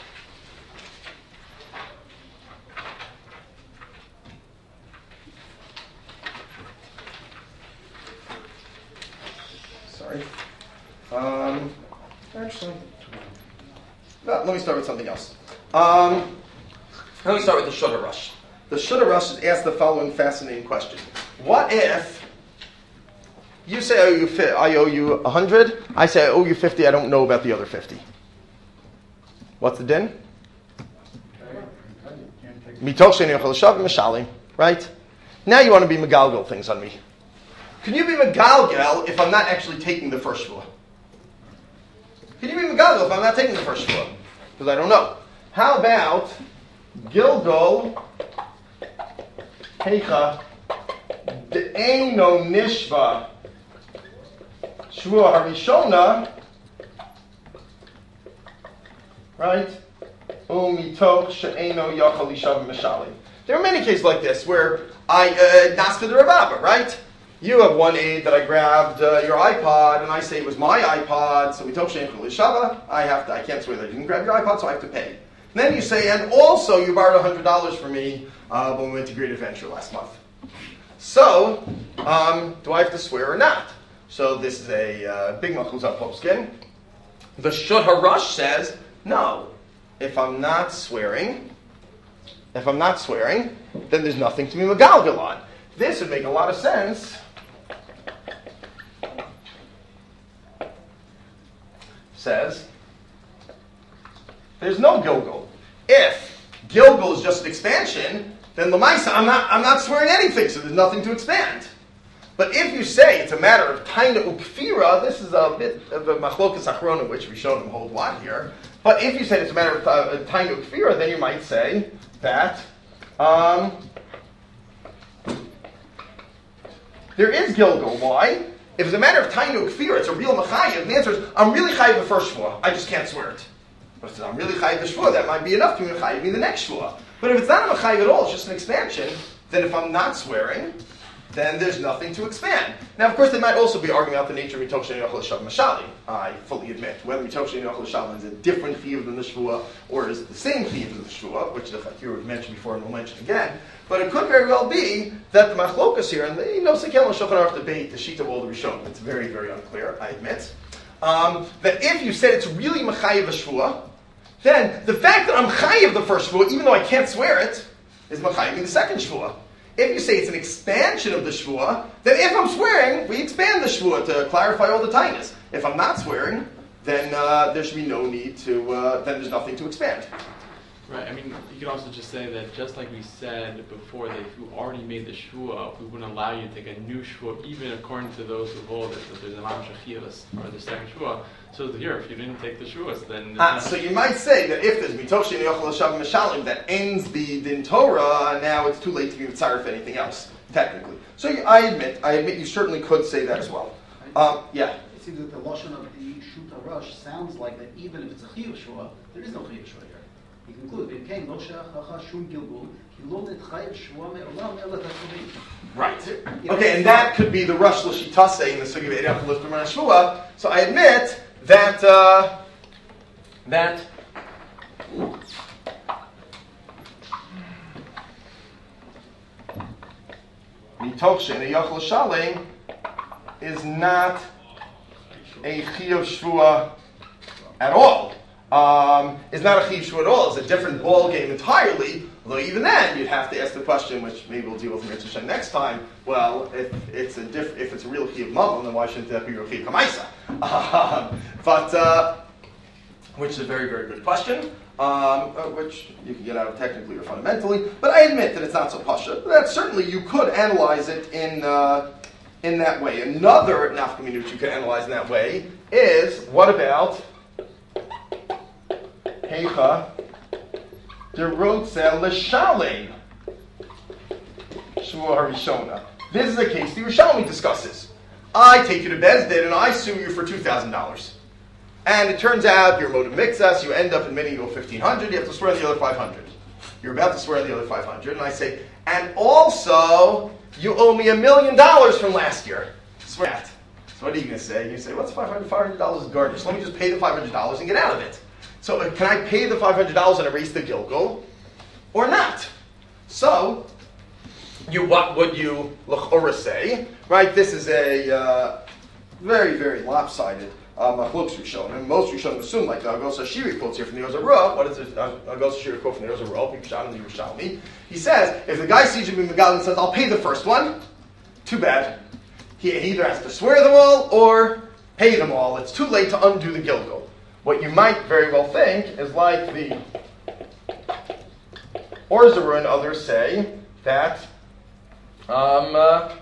S1: sorry. Um, actually, no, let me start with something else. Um, let me start with the Shudder Rush. The Shudder Rush is asked the following fascinating question. What if you say I owe you, fi- I owe you one hundred, I say I owe you fifty, I don't know about the other fifty. What's the din? Right? Now you want to be Megalgel things on me. Can you be Megalgel if I'm not actually taking the first shvua? Can you be Megadol if I'm not taking the first shvua? Because I don't know. How about Gilgul Heicha De'eino Nishva Shvua Harishona, right? Umitoch She'eino Yachal Yishav Mishali. There are many cases like this where I uh, Naska the Rababa, right? You have one aid that I grabbed uh, your iPod, and I say it was my iPod, so we told Shein Chul Shava. I have to. I can't swear that you didn't grab your iPod, so I have to pay. And then you say, and also you borrowed a hundred dollars from me uh, when we went to Great Adventure last month. So, um, do I have to swear or not? So this is a uh, big machuzah poskin. The Shut Harush says no. If I'm not swearing, if I'm not swearing, then there's nothing to be megalgal on. This would make a lot of sense. Says there's no Gilgul. If Gilgul is just an expansion, then Lamaisa, I'm not I'm not swearing anything, so there's nothing to expand. But if you say it's a matter of Taina Ukfira, this is a bit of a machlokas achrona, which we showed him hold one here. But if you say it's a matter of uh, Taina Ukfira, then you might say that um, there is Gilgul. Why? If it's a matter of Tainu Kfir, it's a real Machayev, the answer is, I'm really Chayev the first Shvua, I just can't swear it. But if it's, I'm really Chayev the Shvua, that might be enough to Machayev me the next Shvua. But if it's not a Machayev at all, it's just an expansion, then if I'm not swearing, then there's nothing to expand. Now, of course, they might also be arguing out the nature of Mitoch Shein Yochel Shav Mashali. I fully admit. Whether Mitoch Shein Yochel Shav is a different Chiyuv than the Shvua, or is it the same Chiyuv as the Shvua, which the Fakir would mention before and we'll mention again. But it could very well be that the Machlokas here, and the No Sekel and Shulchan Aruch debate, the Shita of all the Rishonim, it's very, very unclear, I admit, um, that if you said it's really Machayev a Shvua, then the fact that I'm Chayev the first Shvua, even though I can't swear it, is Machayev the second Shvua. If you say it's an expansion of the Shvua, then if I'm swearing, we expand the Shvua to clarify all the tainas. If I'm not swearing, then uh, there should be no need to, uh, then there's nothing to expand.
S8: Right, I mean, you could also just say that just like we said before, that if you already made the Shvua, we wouldn't allow you to take a new Shvua, even according to those who hold it, that there's a Mamash Achilles, or the second Shvua. So here, if you didn't take the Shvuas, then...
S1: Ah, so you might say that if there's Mitoch Shein Yochel Shav Mishalim that ends the Din Torah, now it's too late to be mitzaref anything else, technically. So you, I admit, I admit you certainly could say that as well. Um, yeah?
S3: It seems that the Lashon of the Shuta Rush sounds like that even if it's a Chiyuv Shua, there is no Chiyuv Shua here. He concludes, "V'kein lo she'achacha shum gilgul, ki lo netchayev shua me'olam ela tasavim."
S1: Right. Okay, and that could be the Rush L'Shitase in the Sugi of Eidach L'Liftim Shvua. So I admit that uh, that Mitoch Shein Yochel Shalim is not a Chiyuv Shvua at all. Um, it's not a Chiyuv Shvua at all. It's a different ball game entirely. Although even then, you'd have to ask the question, which maybe we'll deal with in Mitzvah next time. Well, if it's a diff- if it's a real Chiyuv Mammon, then why shouldn't that be a real Chiyuv Kamaisa? Um, but uh, which is a very, very good question. Um, uh, which you can get out of technically or fundamentally. But I admit that it's not so pasha. That certainly you could analyze it in uh, in that way. Another nafkaminut you could analyze in that way is, what about Heicha Derotzel L'Shalem Shvua Harishona. This is a case the Yerushalmi discusses. I take you to Bezdin and I sue you for two thousand dollars. And it turns out you're motive mixas, you end up admitting you owe fifteen hundred dollars, you have to swear the other five hundred dollars. You're about to swear the other five hundred dollars, and I say, and also, you owe me a million dollars from last year. Swear that. So what are you going to say? You say, what's five hundred dollars? five hundred dollars is garbage. Let me just pay the five hundred dollars and get out of it. So uh, can I pay the five hundred dollars and erase the Gilgul, or not? So, you what would you l'chora say? Right, this is a uh, very, very lopsided machlokes Rishonim. And most Rishonim assume, like the Agos Hashiri quotes here from the Ozarah. What is it? Uh, Agos Hashiri quote from the Ozarah, Pshat and the Yerushalmi. He says, if the guy sees you in Megal and says, I'll pay the first one, too bad. He either has to swear them all or pay them all. It's too late to undo the Gilgul. What you might very well think is like the Orzara and others say that, um, uh,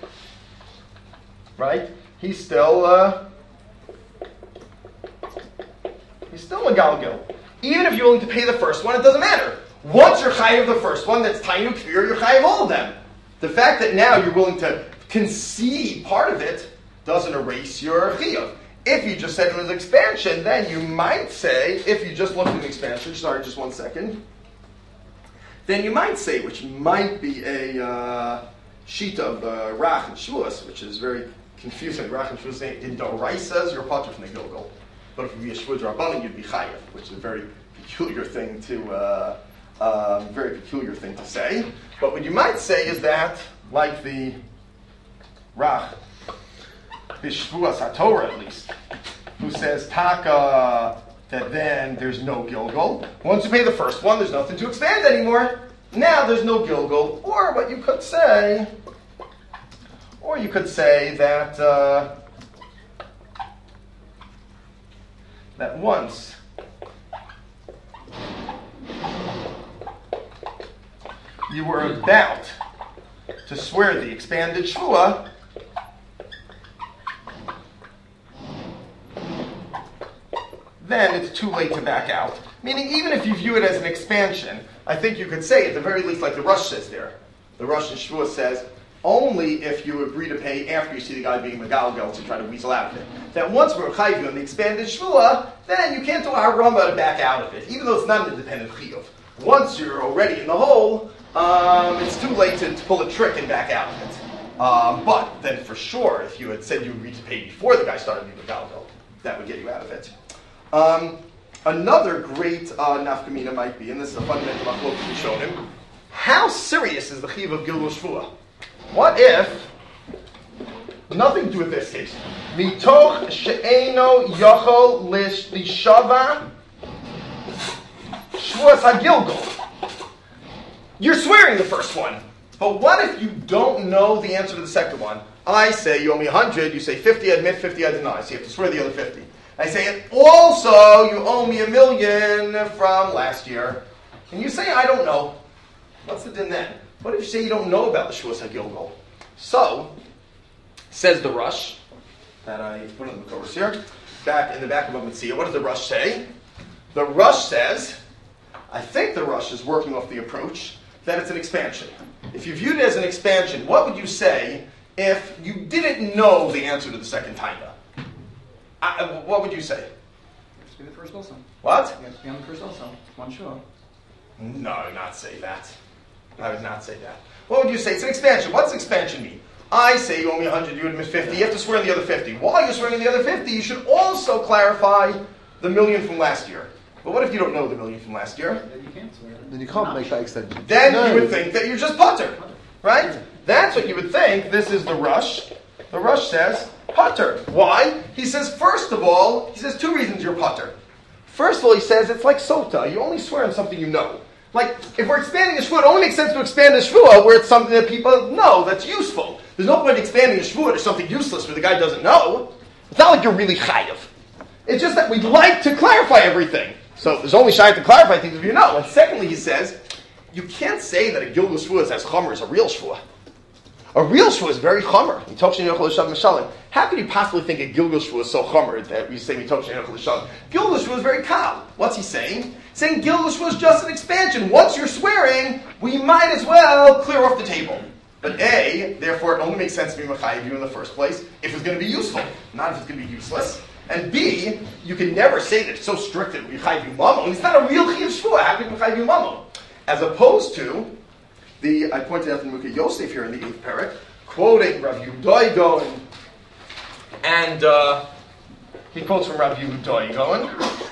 S1: right, he's still, uh, still a galgil. Even if you're willing to pay the first one, it doesn't matter. Once you're chayiv the first one, that's tainu kfir, you're chayiv all of them. The fact that now you're willing to concede part of it doesn't erase your chiyuv. If you just said it was expansion, then you might say, if you just looked at an expansion, sorry, just one second, then you might say, which might be a uh, sheet of uh, Rach and Shvuas, which is very confusing. Rach and Shvuas say, in Doraisas, you're potter from the Gilgal. But if you be a Shvuas Rabbanan, you'd be chayiv, which is a very peculiar thing to, uh, uh, very peculiar thing to say. But what you might say is that, like the Rach, Bishvuas HaTorah at least, who says taka that then there's no Gilgal. Once you pay the first one, there's nothing to expand anymore. Now there's no Gilgal. Or what you could say, or you could say that uh, that once you were about to swear the expanded shvua, then it's too late to back out. Meaning, even if you view it as an expansion, I think you could say, at the very least, like the Rush says there. The Rush in Shvua says, only if you agree to pay after you see the guy being megalgal to try to weasel out of it. That once we're chayv on the expanded Shvua, then you can't do a haramba to back out of it, even though it's not an independent chiyuv. Once you're already in the hole, um, it's too late to, to pull a trick and back out of it. Um, but then for sure, if you had said you agreed to pay before the guy started being megalgal, that would get you out of it. Um, another great uh, nafkamina might be, and this is a fundamental machlokes we've shown him, how serious is the chiv of Gilgal Shvua? What if, nothing to do with this case, mitoch she'eno yochol lishava shvuas hagilgal. You're swearing the first one, but what if you don't know the answer to the second one? I say you owe me a hundred, you say fifty, I admit, fifty, I deny, so you have to swear the other fifty. I say, and also, you owe me a million from last year. And you say, I don't know. What's the din then? What if you say you don't know about the Shvuas HaGilgal? So, says the Rush, that I put on the course here, back in the back of a Mitzvah, what does the Rush say? The Rush says, I think the Rush is working off the approach that it's an expansion. If you viewed it as an expansion, what would you say if you didn't know the answer to the second taina? Uh, what would you say?
S3: You have to be the first also.
S1: What?
S3: You have to be on the first also. One shua.
S1: No, I would not say that. I would not say that. What would you say? It's an expansion. What's expansion mean? I say you owe me a hundred, you admit fifty. You have to swear in the other fifty. While you're swearing in the other fifty, you should also clarify the million from last year. But what if you don't know the million from last year?
S3: Then you can't swear.
S4: Then you can't make that extension.
S1: Then
S4: No.
S1: you would think that you're just putter, right? That's what you would think. This is the Rush. The Rush says putter. Why? He says, first of all, he says two reasons you're putter. First of all, he says it's like sota. You only swear on something you know. Like, if we're expanding a shvua, it only makes sense to expand a shvua where it's something that people know that's useful. There's no point expanding a shvua to something useless where the guy doesn't know. It's not like you're really chayav. It's just that we'd like to clarify everything. So there's only shy to clarify things if you know. And secondly, he says, you can't say that a Gilgal shvua is as chomer as a real shvua. A real shvua is very chomer. How could you possibly think a Gilgal shvua is so chomer that we say Gilgal shvua is very kal? What's he saying? Saying Gilgal shvua is just an expansion. Once you're swearing, we might as well clear off the table. But A, therefore it only makes sense to be mechayiv you in the first place if it's going to be useful, not if it's going to be useless. And B, you can never say that it's so strict that we chayiv you mamo. And it's not a real chiyav shvua. How can we chayiv you mamo? As opposed to the, I pointed out the Mukha Yosef here in the eighth parak, quoting Rav Yehuda Gaon, and uh, he quotes from Rav Yehuda Gaon.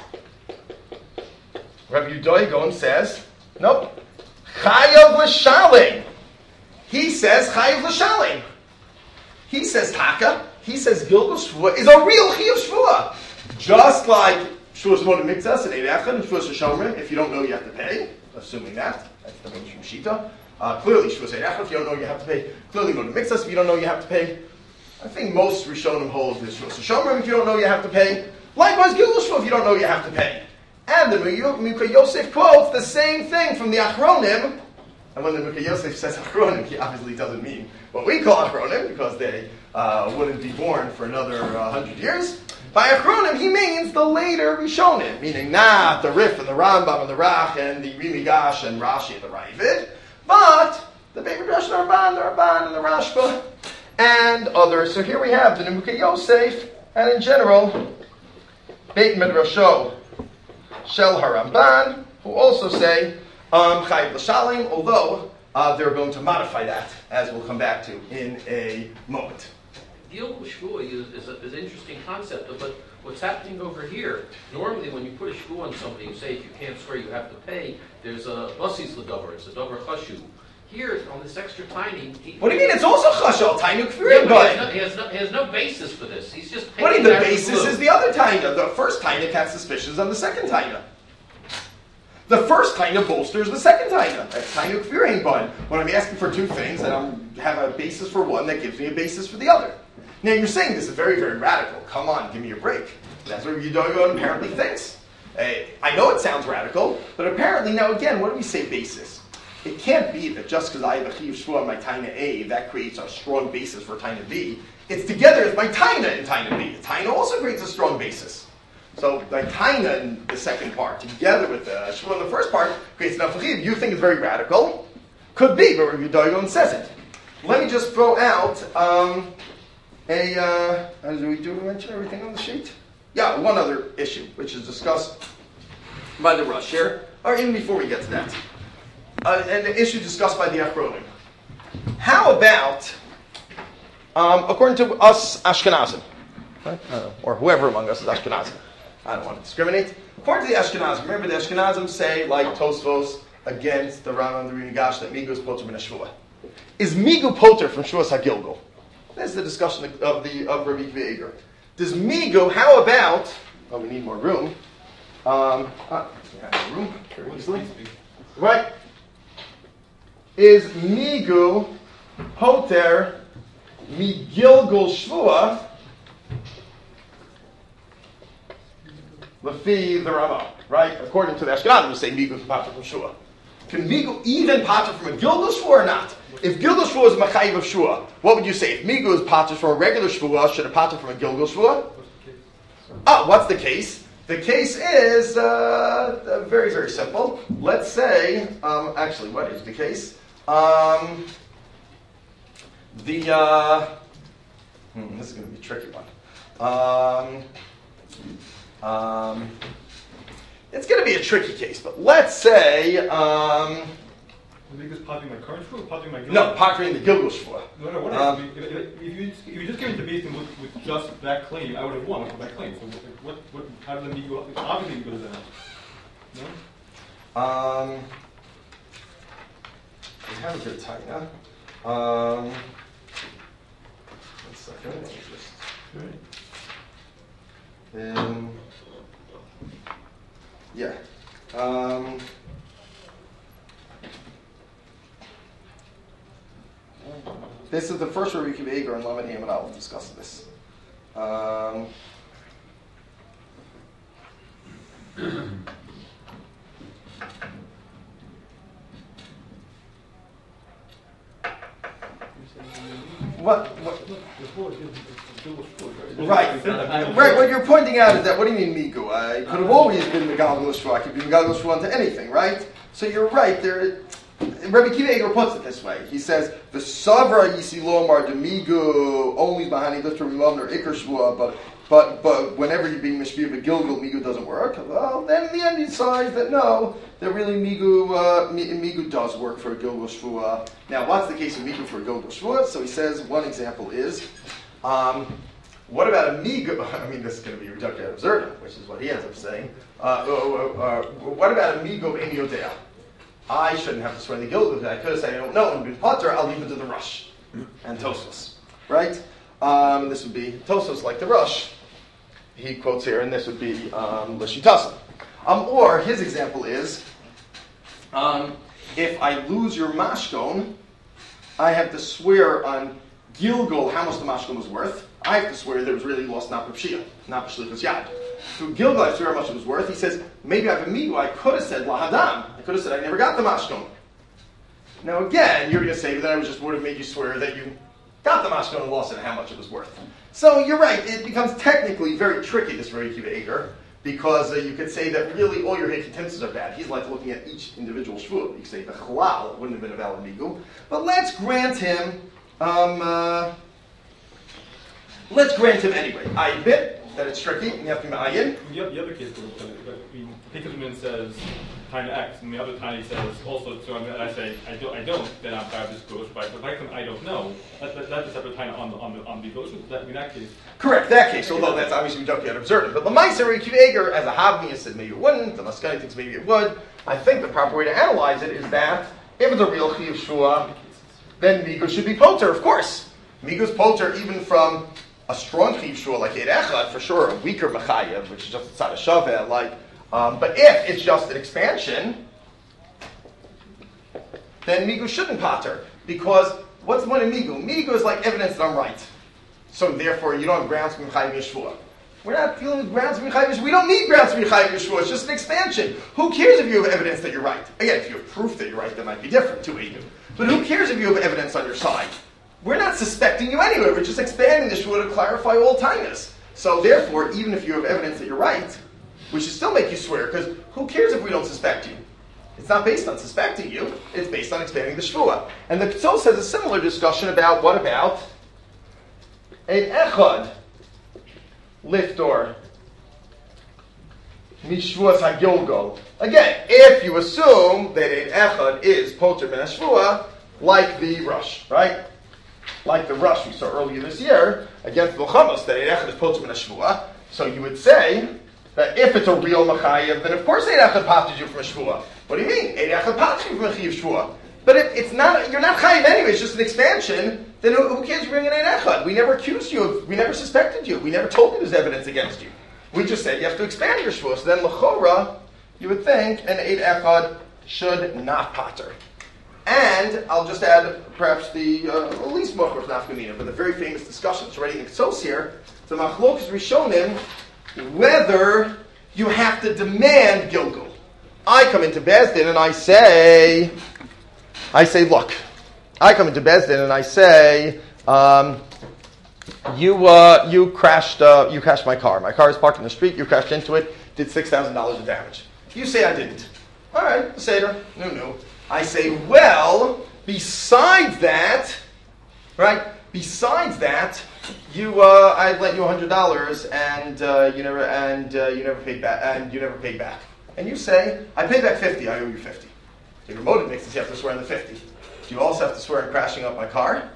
S1: Rav Yehuda Gaon says, nope, chayav l'shalim. He says chayav l'shalim. He says taka. He says Gilgal shvua is a real chiyav shvua. Just like shvuas mona mikzas and eid echad and shvuas shomer, if you don't know you have to pay, assuming that, that's the main shita. Uh, clearly, shvuas eid echad, if you don't know you have to pay. Clearly, mona mikzas, if you don't know you have to pay. I think most Rishonim hold this shvuas shomer, if you don't know you have to pay. Likewise, Gilgal shvua, if you don't know you have to pay. And the Mukha Yosef quotes the same thing from the Achronim. And when the Mukha Yosef says Achronim, he obviously doesn't mean what we call Achronim, because they uh, wouldn't be born for another uh, hundred years. By Achronim, he means the later Rishonim, meaning not the Rif and the Rambam and the Rach and the Rimigash and Rashi and the Ravid, but the Beit Midrash and the Ramban, the Ramban and the Rashba, and others. So here we have the Nimukei Yosef, and in general, Beit Midrasho Shel HaRamban, who also say um, Chayiv L'Shalim, although uh, they're going to modify that, as we'll come back to in a moment.
S2: Gilgul Shvuah is, is, a, is an interesting concept, but what's happening over here, normally when you put a shvuah on somebody, you say if you can't swear you have to pay, there's a basis l'davar, it's a davar chashu. Here, on this extra tiny... He,
S1: what do you mean? It's also chashal, tainu
S2: yeah,
S1: kfirim,
S2: but he has, no, he, has no, he has no basis for this. He's just paying.
S1: What do you mean the
S2: that
S1: basis
S2: blue.
S1: is the other taina? The first taina casts suspicions on the second taina. The first taina bolsters the second taina. That's tainu kfirim, but when I'm asking for two things, and I have a basis for one that gives me a basis for the other. Now you're saying this is very, very radical. Come on, give me a break. That's what Yudogon apparently thinks. Hey, I know it sounds radical, but apparently, now again, what do we say basis? It can't be that just because I have a Chiv Shvuah on my Taina A, that creates a strong basis for Taina B. It's together as my Taina in Taina B. Taina also creates a strong basis. So my Taina in the second part, together with the Shvuah in the first part, creates enough Chiv. You think it's very radical. Could be, but Yudogon says it. Let me just throw out... Um, A, uh, as we do mention everything on the sheet? Yeah, one other issue, which is discussed by the Rush here, or even before we get to that. Uh, an issue discussed by the Achronim. How about, um, according to us Ashkenazim, right? uh, or whoever among us is Ashkenazim, I don't want to discriminate. According to the Ashkenazim, remember the Ashkenazim say, like Tosfos, against the Rambam and the Rimigash, that Migu is poter min Shvuah. Is Migu poter from Shvuas HaGilgul? That's the discussion of the of Rabbi Akiva Eiger. Does Migu, how about, oh, we need more room. Um, ah, we have more room, very easily. Right? Is Migu Hoter Migilgul Shvuah Lefi the Rama, right? According to the Ashkenazim, we say Migu is Pater from Shvuah. Can Migu even Pater from a Gilgul Shvuah or not? If Gilgul Shvuah is Machayiv of Shvuah, what would you say? If Migu is Pater from a regular Shvuah, should it Pater from a Gilgul Shvuah? Ah, what's the case? The case is uh, very, very simple. Let's say, um, actually, what is the case? Um, the, uh, hmm, this is going to be a tricky one. Um, um, it's going to be a tricky case, but let's say, um,
S5: Migu is potting my current shvuah or potting my Gilgul?
S1: no, potting the Gilgul Shvuah.
S5: No, no, what
S1: Um,
S5: if, if, if, you, if you just came into Beis Din with, with just that claim, I would have won with that claim. So what, what, how does the Migu, obviously Migu does that. No?
S1: Um, we have a good time now. Um, one second. Let me just, um, yeah. Um, this is the first Rabbi Akiva Eiger and Lamed Hey and I will discuss this. Um, What, what? Right, right. What you're pointing out is that, what do you mean Migu? I could have always been Megalgal Shvuah. I could be Megalgal Shvuah to anything, right? So you're right. There, Rabbi Akiva Eiger puts it this way. He says, "The Savra Yisi Lomar de Migu only Bahani Lifter Milavner Iker Shvuah, but but but whenever you're being Mishpir Begilgal, Migu doesn't work." Well, then in the end he decides that no, that really Migu uh, Migu does work for a Gilgal Shvuah. Now, what's the case of Migu for a Gilgal Shvuah? So he says one example is, um, what about a Migu? I mean, this is going to be reduced ad absurdum, which is what he ends up saying. Uh, uh, uh, what about a Migu in Yodea? I shouldn't have to swear the Gilgal. I could have said I don't know, and been Potter, I'll leave it to the Rush and Tosfos, right? Um, this would be Tosfos like the Rush. He quotes here, and this would be um, Lishitasa. Um, or his example is, um, if I lose your mashkon, I have to swear on Gilgal how much the mashkon was worth. I have to swear that it was really lost not b'pshia, not b'shlichus yad. Through Gilgal, I swear how much it was worth. He says, maybe I have a migu. I could have said lahadam. I could have said I never got the mashkon. Now again, you're going to say that I was just would have made you swear that you got the mashkon and lost it and how much it was worth. So you're right, it becomes technically very tricky, this Rabbi Akiva Eiger, because uh, you could say that really all your Heketimses are bad. He's like looking at each individual shvuah. You could say the Chalal wouldn't have been a valid migu. But let's grant him, um, uh, let's grant him anyway. I admit that it's tricky, and you have to be ma'ayin.
S5: The, the other case, I mean, Hikkelman says Tiny X, and the other Tiny says also, so I'm, I say, I, do, I don't, then I'm proud of this goes, but if I come, I don't know, that, that, that's a separate Tiny on the, on the, on the goes, that, in that case.
S1: Correct, that case, although that's obviously we don't yet observe it. But Lamaisa Rabbi Akiva Eiger, as a Havmi, said maybe it wouldn't, the Maskani thinks maybe it would. I think the proper way to analyze it is that if it's a real Chiyuv Shua, then Migu should be Poter, of course. Migu's Poter even from a strong Chiyuv Shua like Eid Echad, for sure, a weaker Mechayev, which is just a Tzad Shaveh, like, um, but if it's just an expansion, then Migu shouldn't Poter, because what's the point of Migu? Migu is like evidence that I'm right. So therefore, you don't have grounds for Mechayev Yeshua. We're not dealing with grounds for Mechayev Yeshua. We don't need grounds for Mechayev Yeshua. It's just an expansion. Who cares if you have evidence that you're right? Again, if you have proof that you're right, that might be different to Eidu. But who cares if you have evidence on your side? We're not suspecting you anyway. We're just expanding the Shua to clarify all timeless. So therefore, even if you have evidence that you're right, we should still make you swear, because who cares if we don't suspect you? It's not based on suspecting you. It's based on expanding the Shua. And the Tzos has a similar discussion about what about Ein Echad Liftor Mishvuas HaGilgol. Again, if you assume that Ein Echad is Poter Min HaShvua, like the Rush, right? Like the Rush we saw earlier this year against Milchamos, that Ein Echad is Poter Min HaShvua. So you would say that if it's a real Machayev, then of course Ein Echad paters you from a Shvua. What do you mean? Ein Echad paters you from a Chiyuv Shvua. But if it's not, you're not Chayev anyway, it's just an expansion, then who, who cares you bring in Ein Echad? We never accused you of, we never suspected you, we never told you there's evidence against you. We just said you have to expand your Shvua. So then L'chora, you would think an Ein Echad should not pater. And I'll just add perhaps the uh, least Mochor Nafkamina, but the very famous discussion that's already in the Ksos here, the Machlokes Rishonim, whether you have to demand Gilgul. I come into Bezdin and I say, I say, look, I come into Bezdin and I say, um, you uh, you crashed uh, you crashed my car. My car is parked in the street. You crashed into it. Did six thousand dollars of damage. You say I didn't. All right, Seder. No, no. I say, well, besides that, right? Besides that, you uh, I lent you a hundred dollars and uh, you never and uh, you never paid back and you never paid back. And you say, I paid back fifty. I owe you fifty. So your motive makes it you have to swear on the fifty. Do you also have to swear on crashing up my car?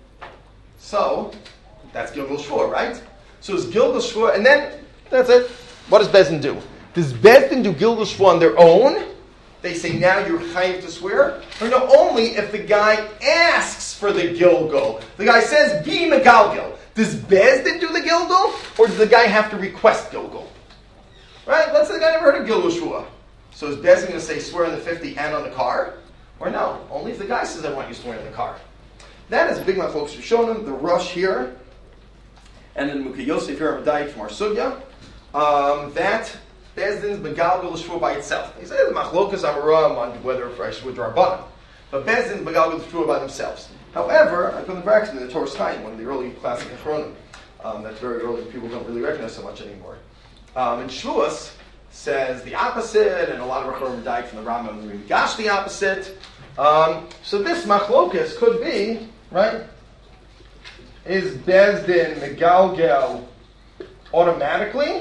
S1: So that's Gilgul Shvua, right? So it's Gilgul Shvua, and then that's it. What does Bezdin do? Does Bezdin do Gilgul Shvua on their own? They say now you're chayiv to swear, or no? Only if the guy asks for the Gilgul. The guy says, "Be megalgil." Does Bezdin do the Gilgul, or does the guy have to request Gilgul? Right? Let's say the guy never heard of Gilgul Shvua. So is Bezdin going to say swear on the fifty and on the car, or no? Only if the guy says I want you to swear on the car. That is a big machlokes who've shown him the Rush here, and then Mukha Yosef here Amadai from our Sugya. Um, that Bezdin's Megalgal Shvua by itself. He says the machlokas amaram on whether I should withdraw bottom, but Bezdin's Megalgal Shvua by themselves. However, I put in the brackets in the Torah Chaim, one of the early classic Achronim. Um, that's very early. People don't really recognize so much anymore. Um, and Shvuas says the opposite, and a lot of Achronim died from the Rambam and we gosh the opposite. Um, so this machlokas could be right. Is Bezdin Megalgal automatically,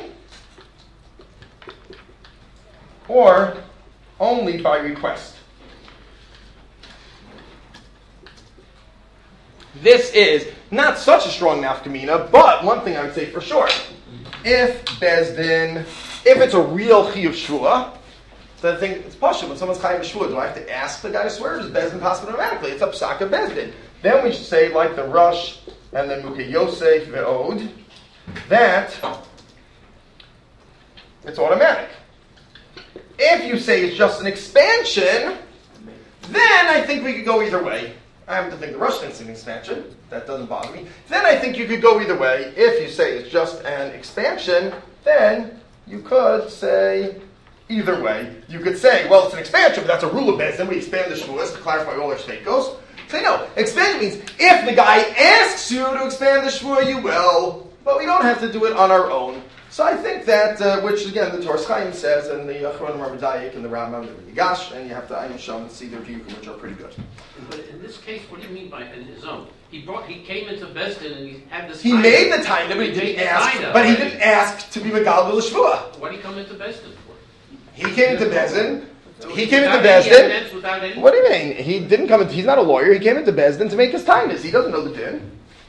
S1: or only by request? This is not such a strong nafkamina, but one thing I would say for sure. If Bezdin, if it's a real chiyuv shvua, then I think it's possible. When someone's chiyuv shvua, do I have to ask the guy to swear, or does Bezdin pass it automatically? It's a psak of Bezdin. Then we should say, like the Rush and the Mukha Yosef ve'od, that it's automatic. If you say it's just an expansion, then I think we could go either way. I happen to think the Rush thinks it's an expansion. That doesn't bother me. Then I think you could go either way. If you say it's just an expansion, then you could say either way. You could say, well, it's an expansion, but that's a rule of Bezdin. We expand the Shvuas to clarify all our stakos. Say no. Expansion means if the guy asks you to expand the Shvua, you will. but we don't have to do it on our own. So I think that, uh, which again, the Torah Chaim says, and the Achronim Ramadayik and the Rambam, the Yigash, and you have to Ayin Sham and see their Diyukim, which are pretty good.
S2: But in this case, what do you mean by in his own? He brought, he came into Besdin and he had this.
S1: He
S2: taina.
S1: made the taina, but he,
S2: He
S1: didn't
S2: made the
S1: ask.
S2: taina,
S1: But he
S2: right?
S1: didn't ask to be Megal B'Lishvua.
S2: What did he come into Besdin for?
S1: He came into Bezdin. He came into
S2: Without any
S1: Bezdin.
S2: evidence, without any-
S1: What do you mean? He didn't come. In, he's not a lawyer. He came into Bezdin to make his tainas. He doesn't know the din.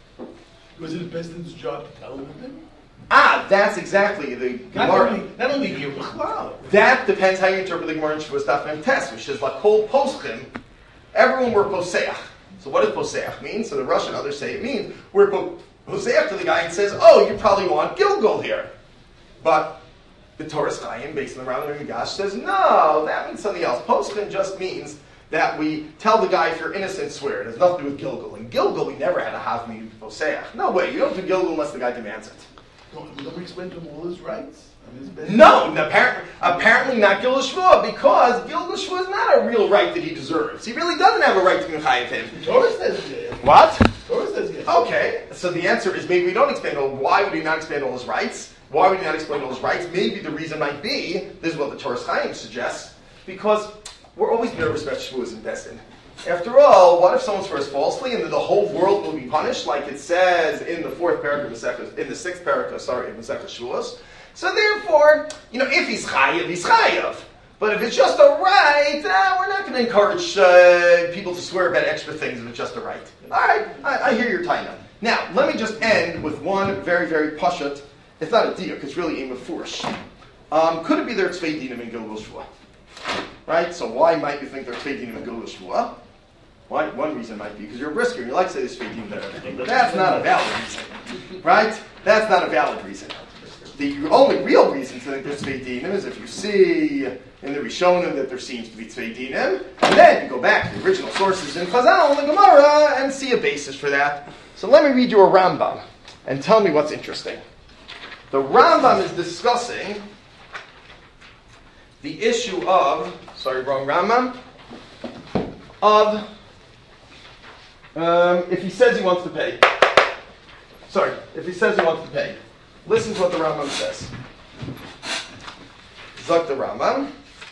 S6: Was it Besdin's job to tell him the thing?
S1: Ah, that's exactly the
S6: Not
S1: Gemara.
S6: only, not only here, B'chlal.
S1: That depends how you interpret the Gemara in Shavuos Daf Mem Tes, which is Lakol Poschim. Everyone were poseach. So what does poseach mean? So the Russian others say it means we're po- poseach to the guy and says, oh, you probably want Gilgul here. But the Torah Chaim, based on the Rambam and Gash, says, no, that means something else. Poschim just means that we tell the guy if you're innocent, swear. It has nothing to do with Gilgul. In Gilgul, we never had a half meeting to poseach. No way, you don't do Gilgul unless the guy demands it.
S6: Don't, don't we explain to him all his rights? I mean, his best-
S1: No, apparently, apparently not Gilgul Shvua, because Gilgul Shvua is not a real right that he deserves. He really doesn't have a right to be Mechayev him.
S6: Torah says yes.
S1: What?
S6: Torah says yes.
S1: Okay, so the answer is maybe we don't expand all. Why would he not expand all his rights? Why would he not explain all his rights? Maybe the reason might be, this is what the Torah Chaim suggests, because we're always nervous about Shavuos and Besdin. After all, what if someone swears falsely and then the whole world will be punished, like it says in the fourth paragraph of Masechah, in the sixth paragraph, sorry, of Masechah Shavuos? So therefore, you know, if he's chayav, he's chayav. But if it's just a right, uh, we're not going to encourage uh, people to swear about extra things if it's just a right. All right, I, I hear your taina. Now, let me just end with one very, very pashut. It's not a diuk, it's really a mefurish. Um, could it be there tzvei dinim in Gilgul Shvua? Right? So why might you think there are tzvei dinim in Gilgul Shvua? Why? One reason might be because you're a brisker and you like to say this tzvei dinim better than everything, but that's not a valid reason. Right? That's not a valid reason. The only real reason to think there's tzvei dinim is if you see in the Rishonim that there seems to be tzvei dinim, and then you go back to the original sources in Chazal and the Gemara and see a basis for that. So let me read you a Rambam and tell me what's interesting. The Rambam is discussing the issue of, sorry, wrong Rambam, of um, if he says he wants to pay. Sorry, if he says he wants to pay. Listen to what the Rambam says. Zok the Rambam.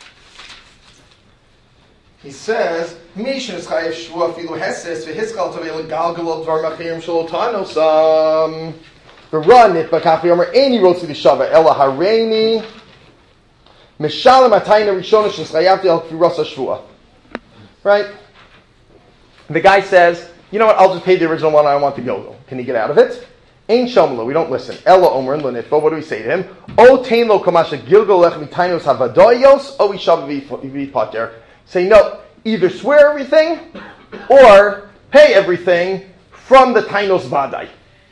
S1: He says, "Mishin is chayev shvua filu heses v'hiskal tavel galgalot dvar machirim shalotanosam v'run itbakach v'yomer eni rotzi v'shava ela hareini mishalem atayna rishona sheschayavti al kvirasa shvua." Right? The guy says, "You know what? I'll just pay the original one. I want the gilgal." Can he get out of it? Ain't shamlo. We don't listen. Ella omer and lenitva. What do we say to him? O tein lo kamasha gilgal lech mitaynos havadoyos o ishav v'pater. Say no. Either swear everything or pay everything from the tainos vadai.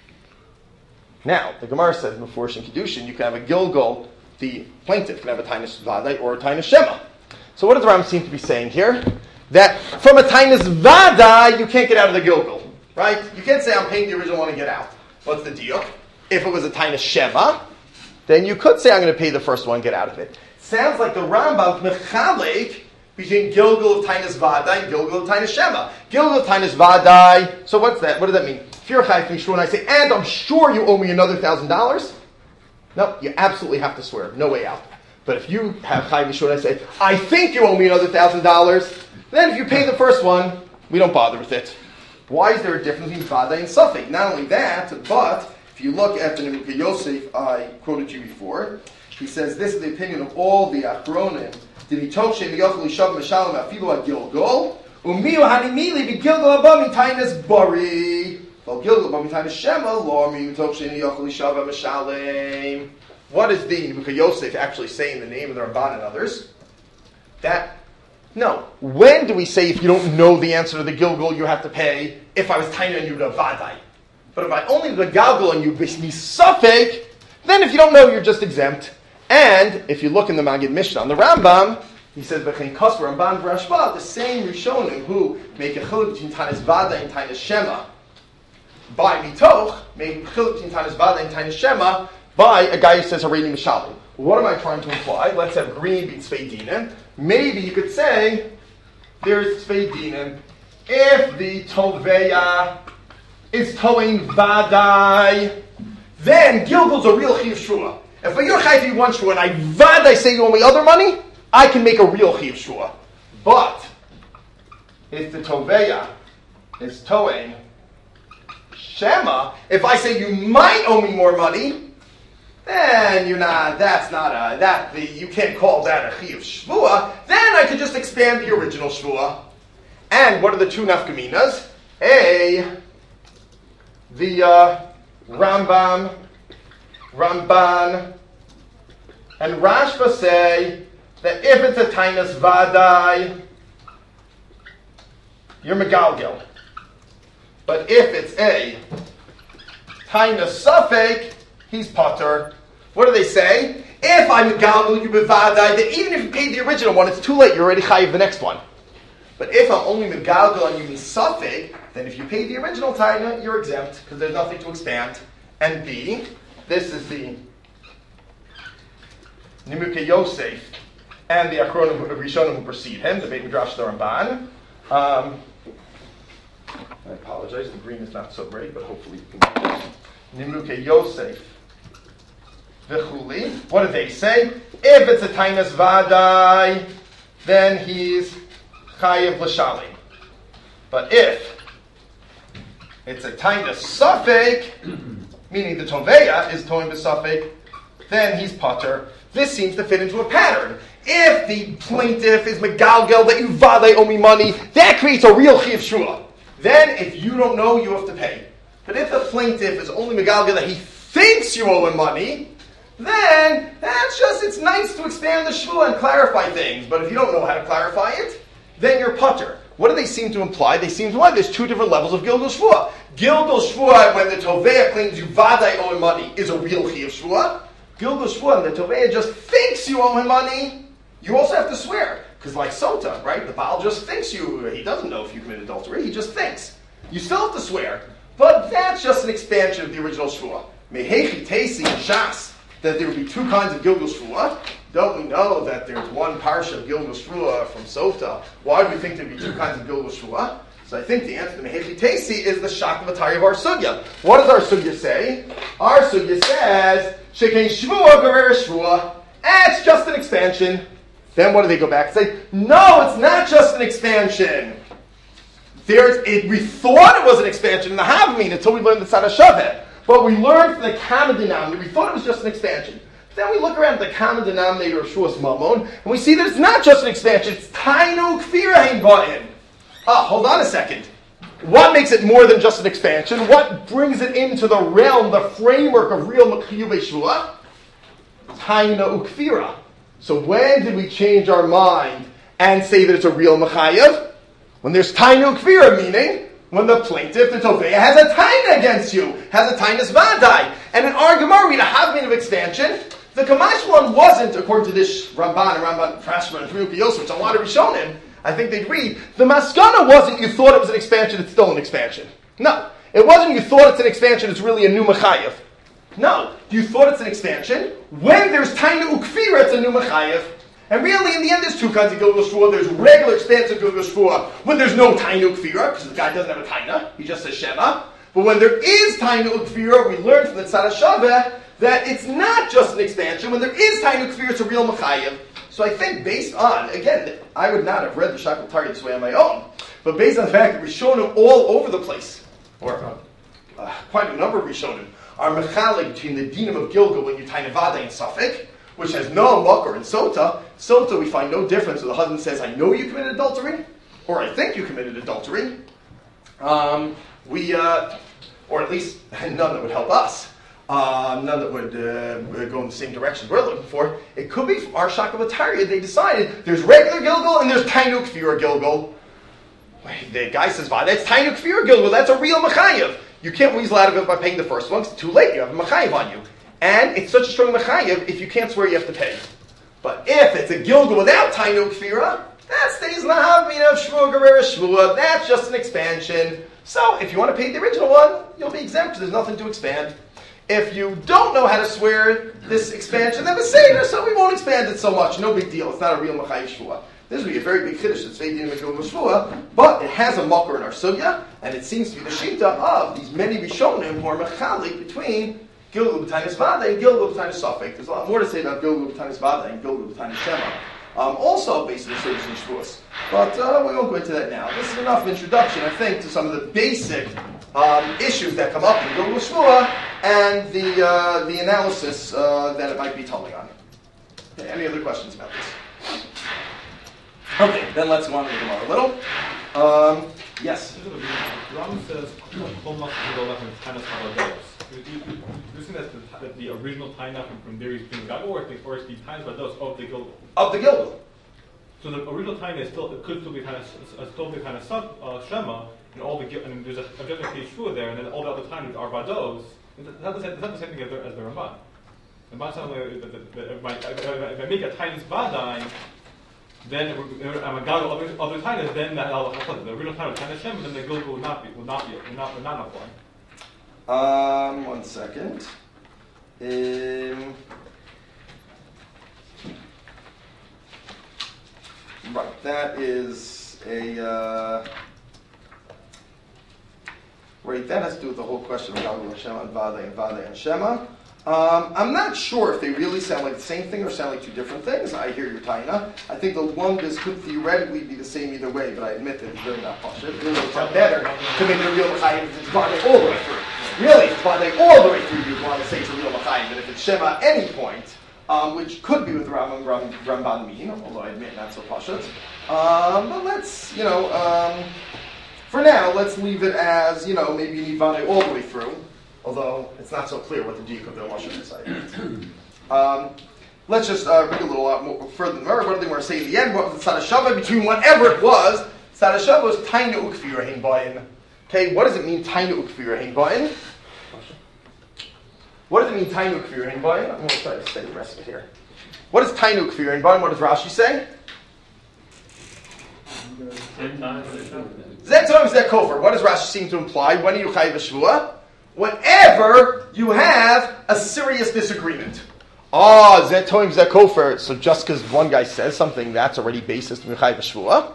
S1: Now the Gemara says before Shin Kedushin you can have a gilgal. The plaintiff can have a tainos vadai or a tainos shema. So what does the Rambam seem to be saying here? That from a tainos vadai you can't get out of the gilgal, right? You can't say I'm paying the original one and get out. What's the deal? If it was a tainos shema, then you could say I'm going to pay the first one and get out of it. Sounds like the Rambam mechalek between Gilgal of Tainas Vadai and Gilgal of Tainas Shema. Gilgal of Tainas Vadai, so what's that? What does that mean? If you're a Chayv Mishru and I say, and I'm sure you owe me another thousand dollars, no, you absolutely have to swear. No way out. But if you have Chayv Mishru and I say, I think you owe me another thousand dollars, then if you pay the first one, we don't bother with it. Why is there a difference between Vadai and Safek? Not only that, but if you look at the Nebuchadnezzar Yosef I quoted you before, he says this is the opinion of all the Achronim. Did he talk she miyochel ishav meshalem afilu a gilgul? Umiu hanimili be gilgul abami tainas bari. Well, gilgul abami tainas shema lo umiu talk she miyochel ishav meshalem. What is the Nebuchadnezzar Yosef actually saying the name of the Ramban and others? That no. When do we say if you don't know the answer to the gilgul you have to pay? If I was taina and you would vadai. But if I only the galgul and you be safek, then if you don't know you're just exempt. And if you look in the Magid Mishnah on the Rambam, he says V'chein Kasper Ramban v'Rashba, the same Rishonim who make a chiluk between Tainas Vada and Tainas Shema by mitoch, make a chiluk between Tainas Vada and Tainas Shema by a guy who says Hareini Mishalim. What am I trying to imply? Let's have green be Tzvei Dinim. Maybe you could say there's Tzvei Dinim if the Toveya is towing Vadai. then Gilgul's a real chiyuv shvua. If you're chayiv you one shvua and I vad I say you owe me other money, I can make a real chiyuv shvua. But if the toveya is toeing shema, if I say you might owe me more money, then you're not. That's not a that the, you can't call that a chiyuv shvua. Then I could just expand the original shvua. And what are the two nafkaminas? A the uh, Rambam, Ramban, and Rashba say that if it's a tainus vadai, you're megalgel. But if it's a tainus safek, he's potter. What do they say? If I'm megalgel you bevadai, then even if you paid the original one, it's too late. You're already chayiv the next one. But if I'm only megalgel and you mean safek, then if you paid the original taina, you're exempt because there's nothing to expand. And B, this is the Nimuke Yosef and the Achronim Rishonim who precede him, the Beit Midrash the Ramban. Um, I apologize, the green is not so great, but hopefully you can get it. Nimuke Yosef V'chuli. What do they say? If it's a Tainas Vadai, then he's Chayiv L'Shalim. But if it's a Tainas Safek, meaning the Toveya is Toim B'Safek, then he's Potter. This seems to fit into a pattern. If the plaintiff is Megalgel that you vade owe me money, that creates a real Chiv Shua. Then if you don't know, you have to pay. But if the plaintiff is only Megalgel that he thinks you owe him money, then that's just, it's nice to expand the Shua and clarify things. But if you don't know how to clarify it, then you're Potter. What do they seem to imply? They seem to imply there's two different levels of Gilgul Shvua. Gilgul Shvua, when the Toveya claims you vadai owe him money, is a real Chiv Shvua. Gilgul Shvua, when the Toveya just thinks you owe him money, you also have to swear. Because like Sota, right? The Baal just thinks you, he doesn't know if you commit adultery, he just thinks. You still have to swear. But that's just an expansion of the original Shvua. Mehechi Tesi and Shas, that there would be two kinds of Gilgul Shvua. Don't we know that there's one parsha of Gilgul Shvua from Sota? Why do we think there'd be two kinds of Gilgul Shvua? So I think the answer to Mehechi Tesi is the Shakavatari of our Sugya. What does our Sugya say? Our Sugya says, Shekein Shvua Gerer Shvua. It's just an expansion. Then what do they go back and say? No, it's not just an expansion. There's, it, we thought it was an expansion in the Havamim until we learned the Tzad HaShaveh. But we learned from the common denominator, we thought it was just an expansion. Then we look around at the common denominator of Shuas Mamon, and we see that it's not just an expansion, it's Tainu Kfira Hein Ba'in. Ah, hold on a second. What makes it more than just an expansion? What brings it into the realm, the framework of real Mechiyuv Shua? Tainu Kfira. So when did we change our mind and say that it's a real Mechayev? When there's Tainu Kfira, meaning when the plaintiff, the Toveya, has a Taina against you, has a Tainus Vadai. And in our Gemara, we have mean of expansion. The Kamash one wasn't, according to this Ramban and Ramban Frashman and Triuki Yosef, which a lot of Rishonim, I think they'd read, the Maskana wasn't you thought it was an expansion, it's still an expansion. No. It wasn't you thought it's an expansion, it's really a new Mechayev. No. You thought it's an expansion. When there's Taina Ukfira, it's a new Mechayev. And really, in the end, there's two kinds of Gilgul Shvua. There's regular expansive Gilgul Shvua when there's no Tainu Kfira, because the guy doesn't have a Taina. He just says Shema. But when there is Tainu Kfira, we learn from the Tzad HaShaveh that it's not just an expansion. When there is Tainu Kfira, it's a real Mechayev. So I think based on, again, I would not have read the Shakal Tari this way on my own, but based on the fact that Rishonim all over the place, or uh, quite a number of Rishonim, are mechalik between the dinim of Gilgul when you Taina Vadai and Safek, which has no makor in Sota. Sota, we find no difference. So the husband says, I know you committed adultery, or I think you committed adultery. Um, we, uh, or at least none that would help us. Uh, none that would uh, go in the same direction we're looking for. It could be from our Shakavatariya. They decided there's regular Gilgul and there's Tainu Kfira Gilgul. The guy says, that's Tainu Kfira Gilgul. That's a real Mechayev. You can't weasel out of it by paying the first one. It's too late. You have a Mechayev on you. And it's such a strong Mechayev, if you can't swear, you have to pay. But if it's a Gilgul without Tainu Kfira, that stays Lahavmin of Shvua Gerera Shvua. That's just an expansion. So if you want to pay the original one, you'll be exempt. There's nothing to expand. If you don't know how to swear this expansion, then the Seder, so we won't expand it so much. No big deal. It's not a real Mechayev Shvua. This would be a very big Kiddush. It's Veidim and Gilgul Shvua, but it has a makor in our Sugya, and it seems to be the Shita of these many Rishonim who are Mechalik between Gilgul b'tainis vada and Gilgul b'tainis suffix. There's a lot more to say about Gilgul b'tainis vada and Gilgul b'tainis shema. Um, also based on the Seder and Shavuos. But uh, we won't go into that now. This is enough introduction, I think, to some of the basic um, issues that come up in Gilgul Shvua and the uh, the analysis uh, that it might be telling on. Okay, any other questions about this? Okay, then let's go on to the Gemara a little. Um, yes?
S5: Ram says, you're saying that's the, that the original Taina from, from there is being got, or it's the, or it's the Tainas Vados of the Gilgul?
S1: Of the Gilgul.
S5: So the original Taina is still, it could still be Taina, uh, still be Taina uh, Shema, and all the, and there's a objective case Shua there, and then all the other Tainas are Vados. It's not the same, it's not the same thing as the, as the Ramban. The Ramban sounds like if I, if I make a Tainus Vadai, then I'm a God of other, other Tainas, then that, the original Taina Taina Shema, then the Gilgul would not be, would not be, would not, would not apply.
S1: Um, one second. Um, right, that is a, uh, right, that has to do with the whole question of Gilgul and Shema and Vada and Vada and Shema. Um, I'm not sure if they really sound like the same thing or sound like two different things. I hear your Taina. I think the one this could theoretically be the same either way, but I admit that it's really not posh. It really works out better to make it a real Machayim if it's Vada all the way through. Really, if it's Vada all the way through, you'd want to say it's a real Machayim, but if it's Shema at any point, um, which could be with Rambam Ram, Ramban Min, although I admit not so pashut. Um, but let's, you know, um, for now, let's leave it as, you know, maybe you need Vada all the way through. Although it's not so clear what the diuk of the Lashon is. Um, let's just uh, read a little lot more further than What did they want to say in the end? What was the Tzad HaShava between whatever it was? Tzad HaShava was Taina Ukfir Hein Bayin. Okay, what does it mean Taina Ukfir Hein Bayin? What does it mean Taina Ukfir Hein Bayin? I'm going to try to say the rest of it here. What is Taina Ukfir Hein Bayin? What does Rashi say? Zet Tom Zet Kofer. What does Rashi seem to imply? When are you Chayiv Shvua? Whenever you have a serious disagreement. Ah, Zet Toim Zet Kofer. So just because one guy says something, that's already basis to Mechai V'Shvua.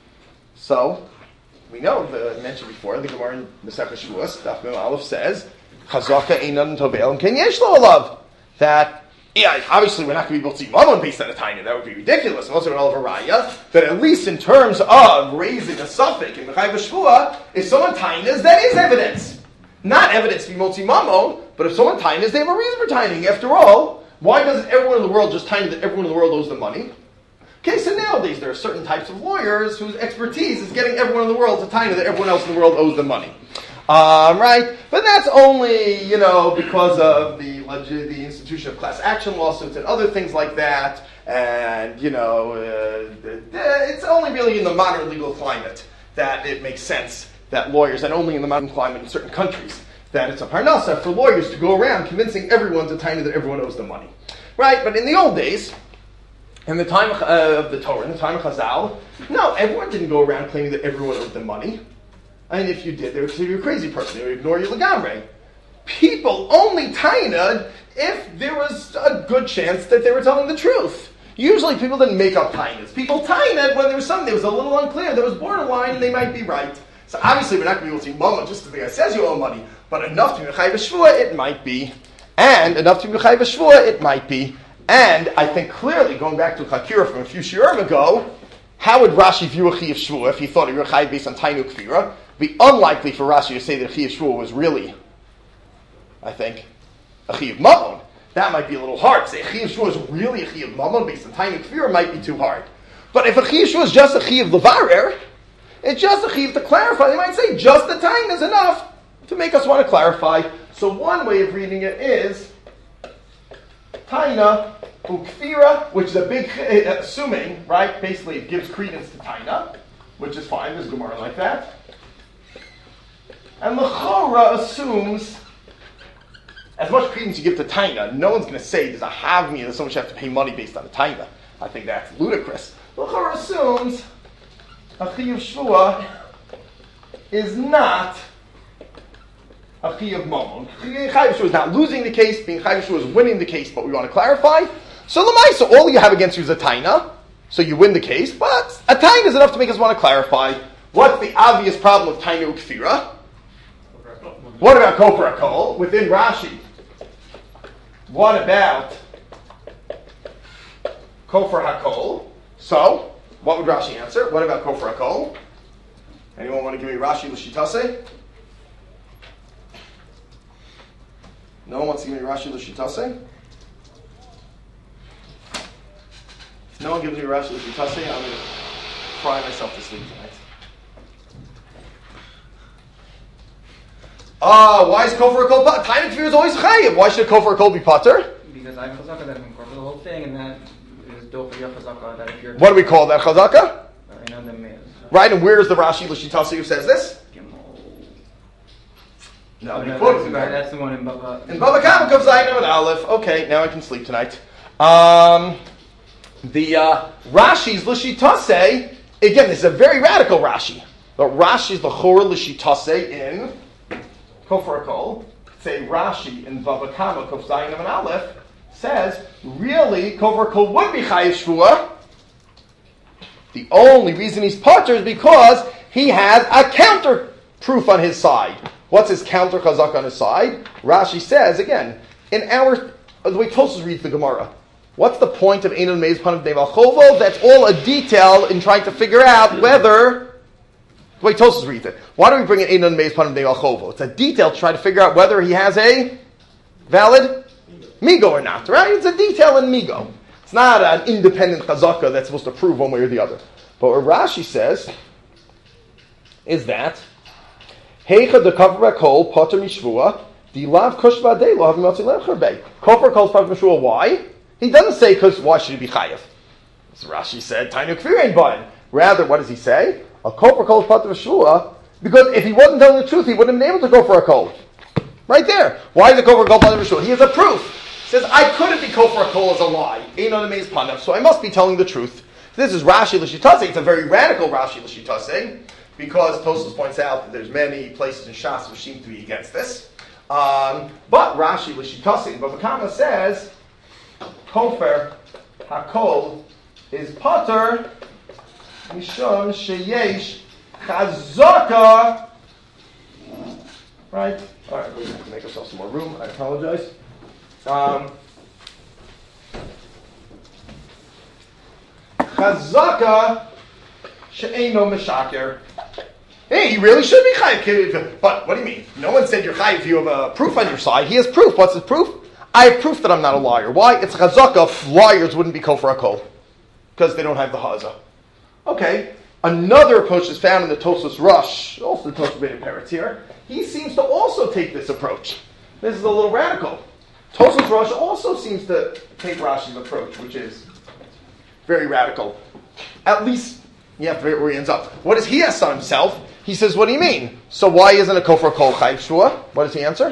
S1: So, we know, the, I mentioned before, the Gemara in Masechah Shvuos, Daf Mem Aleph says, Chazaka Einan Tovel and Ken Yesh Lo Alav. That, yeah, obviously we're not going to be able to see Mammon based on a Taina. That would be ridiculous. And also an Olav Araya, that at least in terms of raising a suffix in Mechai V'Shvua, if someone Tainas, that is evidence. Not evidence to be multi mamon, but if someone tainas, they have a reason for tining. After all, why doesn't everyone in the world just tiny that everyone in the world owes them money? Okay, so nowadays there are certain types of lawyers whose expertise is getting everyone in the world to tiny that everyone else in the world owes them money. Um, right? But that's only, you know, because of the the institution of class action lawsuits and other things like that. And, you know, uh, it's only really in the modern legal climate that it makes sense that lawyers, and only in the modern climate in certain countries, that it's a parnasa for lawyers to go around convincing everyone to tiny that everyone owes them money. Right? But in the old days, in the time of, uh, of the Torah, in the time of Chazal, no, everyone didn't go around claiming that everyone owed them money. And if you did, they would consider you a crazy person. They would ignore you legamre. People only taina'd if there was a good chance that they were telling the truth. Usually people didn't make up tainas. People taina'd when there was something that was a little unclear, that was borderline, and they might be right. So obviously we're not going to be able to see mama just because the guy says you owe money, but enough to be Mechai V'Shvua, it might be. And enough to be Mechai V'Shvua, it might be. And I think clearly, going back to Chakira from a few shiurim ago, how would Rashi view a Chi of Shvua if he thought he were Chai based on Tainu Kfira? It would be unlikely for Rashi to say that a Chi of Shvua was really, I think, a Chi of Mammon. That might be a little hard. To say a Chi of Shvua is really a Chi of Mammon based on Tainu Kfira might be too hard. But if a Chi of Shvua is just a Chi of Levarer, it's just a chiv to clarify. They might say just the time is enough to make us want to clarify. So one way of reading it is Taina ukfira, which is a big, uh, assuming, right? Basically, it gives credence to Taina, which is fine. There's Gemara like that. And L'chora assumes as much credence you give to Taina, no one's going to say there's a havmi that someone should have to pay money based on the Taina. I think that's ludicrous. L'chora assumes a Chi of Shvua is not a Chi of Mammon. Chai of Shvua is not losing the case, being Chai of Shvua is winning the case, but we want to clarify. So L'maisa, all you have against you is a Taina, so you win the case, but a Taina is enough to make us want to clarify what's the obvious problem of Taina Ukfira. What about Koper Akol? Within Rashi, what about Kofar Hakol? So, what would Rashi answer? What about Kofar Hakol? Anyone want to give me Rashi L'Shitase? No one wants to give me Rashi L'Shitase? If no one gives me Rashi L'Shitase, I'm going to cry myself to sleep tonight. Ah, uh, why is Kofar Hakol Pater? Time and is always Chayiv. Why should Kofar Hakol be Pater?
S7: Because I have Chazaka that incorporates the whole thing, and that is Dofa Yah Chazaka that if you're...
S1: What do we call that, Chazaka?
S7: I know the mail.
S1: Right, and where is the Rashi L'Shitase who says this? No,
S7: Oh,
S1: we
S7: no,
S1: quoted
S7: that's,
S1: him.
S7: that's the one in Baba.
S1: In Baba Kama comes Zayin and Aleph. Okay, now I can sleep tonight. Um, the uh, Rashi's L'Shitase, again, this is a very radical Rashi. The Rashi's L'Chor L'Shitase in Kofar Hakol. Say Rashi in Baba Kama comes Zayin and Aleph says, really, Kofar Hakol would be Chayiv Shvua. The only reason he's Pater is because he has a counter proof on his side. What's his counter chazak on his side? Rashi says, again, in our, the way Tosfos reads the Gemara, what's the point of Einon Meiz Panav Bnei Valchovo? That's all a detail in trying to figure out whether, the way Tosfos reads it, why do we bring in Einon Meiz Panav Bnei Valchovo? It's a detail to try to figure out whether he has a valid migo or not, right? It's a detail in migo. It's not an independent chazaka that's supposed to prove one way or the other. But what Rashi says is that Heicha de Kofar Hakol Pater Mishvua the Lav Kushva De Lo Havim Yotzi Lecharbe. Kofar Hakol's Pater Mishvua. Why? He doesn't say because why should he be chayav? So Rashi said Tainu Kfir ain't buying. Rather, what does he say? A Kofar Hakol's Pater Mishvua because if he wasn't telling the truth, he wouldn't have been able to go for a Hakol. Right there. Why is the Kofar Hakol Pater Mishvua? He has a proof. He says I couldn't be Kofar Hakol as a lie. Ain't on the maze panav, so I must be telling the truth. This is Rashi L'Shitase. It's a very radical Rashi L'Shitase, because Tosfos points out that there's many places in Shas which seem to be against this. Um, but Rashi L'Shitase in Bava Kama says, Kofar Hakol is Pater Mishum Sheyesh Chazaka. Right? All right, we're going to have to make ourselves some more room. I apologize. Um, Chazaka she'eino meshaker. Hey, he really should be chayiv. But what do you mean? No one said you're chayiv. You have a proof on your side. He has proof. What's his proof? I have proof that I'm not a liar. Why? It's chazaka. Liars wouldn't be kofar hakol because they don't have the haza. Okay. Another approach is found in the Tosfos Rush, also the Tosfos Beit Peretz here. He seems to also take this approach. This is a little radical. Tosfos Rush also seems to take Rashi's approach, which is very radical. At least, you have to figure where he ends up. What does he ask on himself? He says, what do you mean? So why isn't a kofar kol chayiv shua? What does he answer?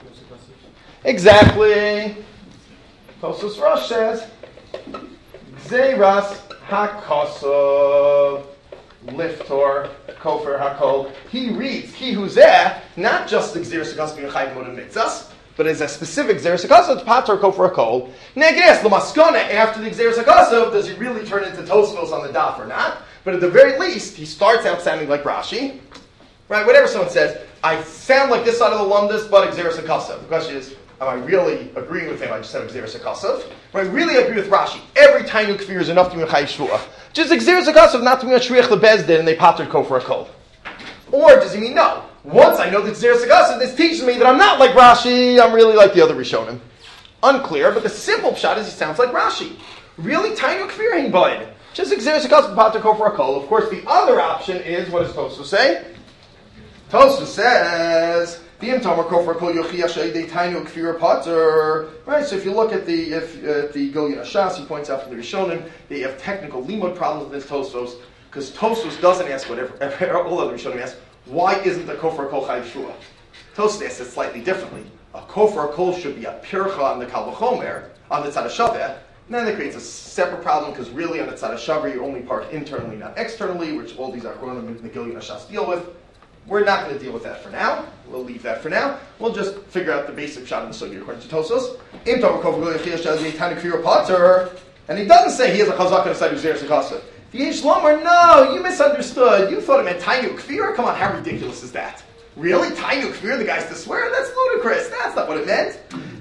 S1: Exactly. Tosfos Rush says, Gzeiras hakosov liftor kofar hakol. He reads ki huzeh, not just the gzeiras hakosov and chayiv modim mitzvahs, but as a specific Gzeres HaKasav, Pater Kofar Hakol. Now, yes, Lamaskana, after the Gzeres HaKasav, does he really turn into Tosfos on the daf or not? But at the very least, he starts out sounding like Rashi. Right? Whatever someone says, I sound like this side of the Lumdus, but Gzeres HaKasav. The question is, am I really agreeing with him? I just said Gzeres HaKasav. I really agree with Rashi. Every Tainu Kfir is enough to be a Chayiv Shvuah. Just Gzeres HaKasav, not to be a Shriach LeBezdin, and they Pater Kofar Hakol. Or does he mean no? Once I know the Gzeres HaKasav, this teaches me that I'm not like Rashi, I'm really like the other Rishonim. Unclear, but the simple pshat is he sounds like Rashi. Really, Tainu Kfir ain't bud. Just Gzeres HaKasav, Pater Kofar Hakol. Of course, the other option is, what does Tosfos say? Tosfos says, V'im Tomer Kofar Hakol Yochiyach She'edei Tainu Kfir Pater. Right, so if you look at the if uh, the Gilyon Shas, he points out from the Rishonim, they have technical limud problems with this Tosfos, because Tosfos doesn't ask whatever all other Rishonim ask. Why isn't the kofar kol chayiv shua? Tosfos asks it slightly differently. A kofar kol should be a pircha on the kal v'chomer, on the tzad hashaveh. And then that creates a separate problem because really on the tzad hashaveh you're only part internally, not externally, which all these achronim in the Gilyon Shas deal with. We're not going to deal with that for now. We'll leave that for now. We'll just figure out the basic shot in the sugi according to Tosfos. Im tomer kofar kol yochiyach she'edei tainu kfir pater, and he doesn't say he has a chazak on the side of Gzeres HaKasav. The Yesh Lomer, no, you misunderstood. You thought it meant Tainu Kfir? Come on, how ridiculous is that? Really? Tainu Kfir, the guy's to swear? That's ludicrous. That's not what it meant.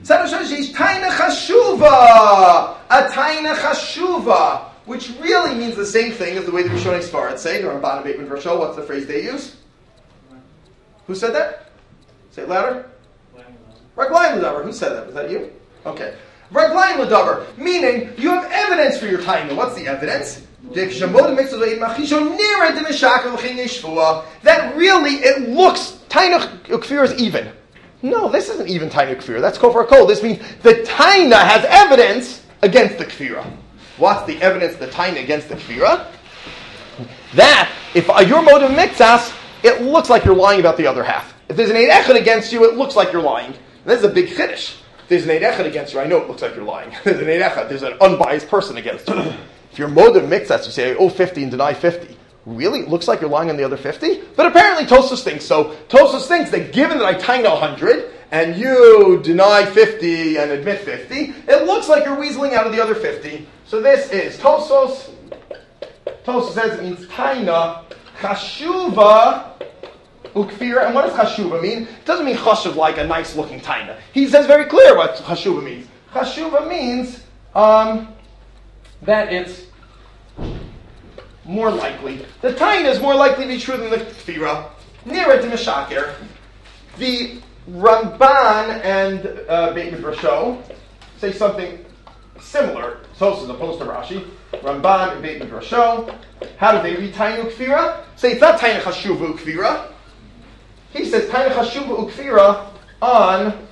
S1: Tzad HaShav is taina chashuva, a taina chashuva, which really means the same thing as the way the Rishonim Sfarad say. The Ramban and Beit Midrash, what's the phrase they use? Who said that? Say it louder. Raglayim l'davar. Who said that? Was that you? Okay. Raglayim l'davar, meaning you have evidence for your taina. What's the evidence? That really it looks taina kfir is even. No, this isn't even taina kfir. That's kofar kol. This means the taina has evidence against the kfira. What's the evidence the taina against the kfira? That if your motive mixas, it looks like you're lying about the other half. If there's an eid echad against you, it looks like you're lying. And this is a big chiddush. If there's an eid echad against you, I know it looks like you're lying. There's an eid echad. There's an unbiased person against you. If your motive mixas, you say, oh, fifty and deny fifty. Really? It looks like you're lying on the other fifty? But apparently Tosfos thinks so. Tosfos thinks that given that I taina one hundred, and you deny fifty and admit fifty, it looks like you're weaseling out of the other fifty. So this is Tosfos. Tosfos says it means taina chashuva ukfira. And what does chashuva mean? It doesn't mean chashuv like a nice looking taina. He says very clear what chashuva means. Chashuva means um, that it's more likely. The taina is more likely to be true than the kfira. Nearer to Meshaker. The Ramban and uh, Beit Midrash say something similar. So as opposed to Rashi. Ramban and Beit Midrash. How do they read taina kfira? Say it's not taina chashuva ukfira. He says taina chashuva ukfira on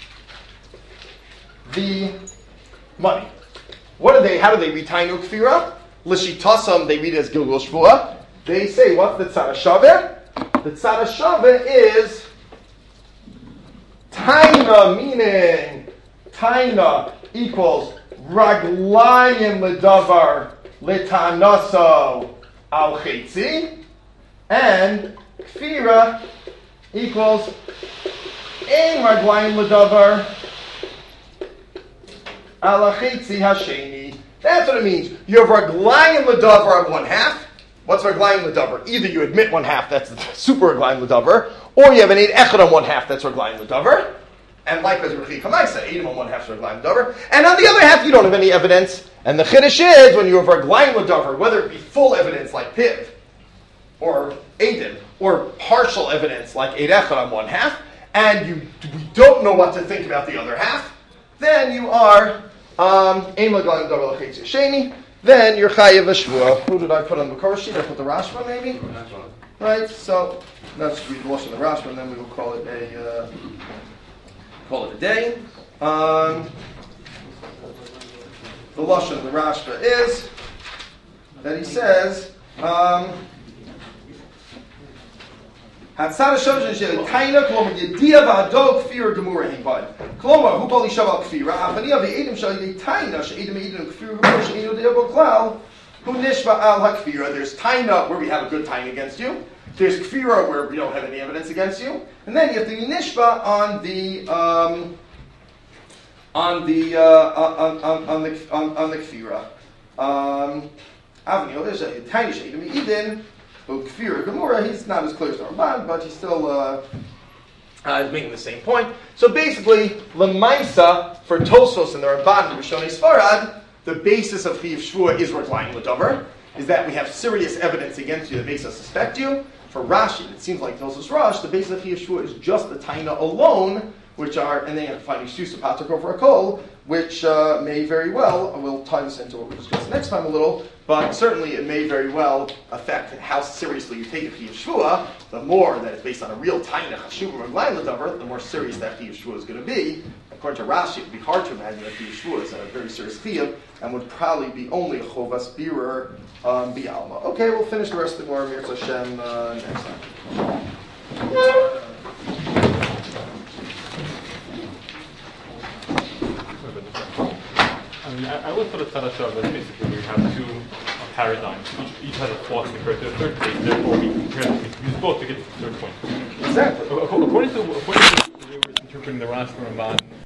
S1: the money. What do they? How do they read taina ukfira? L'shitasam, they read it as Gilgul Shvua. They say, what's the tzad hashaveh? The tzad hashaveh is taina, meaning taina equals raglayim ledavar letanaso al chetzi, and kfira equals ein raglayim ledavar al chetzi hasheni. That's what it means. You have raglayim l'davar of one half. What's raglayim l'davar? Either you admit one half, that's super raglayim l'davar, or you have an eid echad on one half, that's raglayim l'davar. And likewise, Rechi Kamai said, eidim on one half is raglayim l'davar. And on the other half, you don't have any evidence. And the chiddush is, when you have raglayim l'davar, whether it be full evidence like piv, or eidim, or partial evidence like eid echad on one half, and you we don't know what to think about the other half, then you are Um, then you're chayiv a shvua. Who did I put on the Makor sheet? I put the Rashba maybe? Right, so let's read the Lashon of the Rashba and then we will call it a uh, call it a day. Um, the Lashon of the Rashba is that he says um, Hatzad HaShavah shel taina klomar yedia v'ado kfir gemura hinbad. Klomar hu bali shaval kfira. Avaniya ve'edim shel yedei taina she'edim edim kfir gemura she'edim yedei b'klal hu nishba al hakfira. There's taina where we have a good taina against you. There's kfira where we don't have any evidence against you. And then you have to be nishba on the um, on the uh, on, on, on the on, on the kfira. Um, Avaniya there's a taina she'edim edim. Kfir Gemara, he's not as clear as the Ramban, but he's still uh, uh, making the same point. So basically, Lemaisa, for Tosfos and the Ramban and Rishonim Sfarad, the basis of Chiyuv Shvua is raglayim l'davar, is that we have serious evidence against you that makes us suspect you. For Rashi, it seems like Tosfos Rosh, the basis of Chiyuv Shvua is just the taina alone, which are, and then you have to find excuse to pater over a kol, which uh, may very well, we'll tie this into what we'll discuss next time a little, but certainly it may very well affect how seriously you take a Chiyuv Shvua. The more that it's based on a real taina, chashuv raglayim l'davar, the more serious that Chiyuv Shvua is going to be. According to Rashi, it would be hard to imagine that Chiyuv Shvua is a very serious chiyuv, and would probably be only a chovas birer um, bi'alma. Okay, we'll finish the rest of the Gemara Mirza Hashem uh, next time.
S5: I mean, I, I would put a tzad hashavah that basically we have two paradigms. Each, each has a flaw to compare to the third case. Therefore, we compare we use both to get to the third point.
S1: Exactly.
S5: According to according to the way we're interpreting the Rashi Ramban.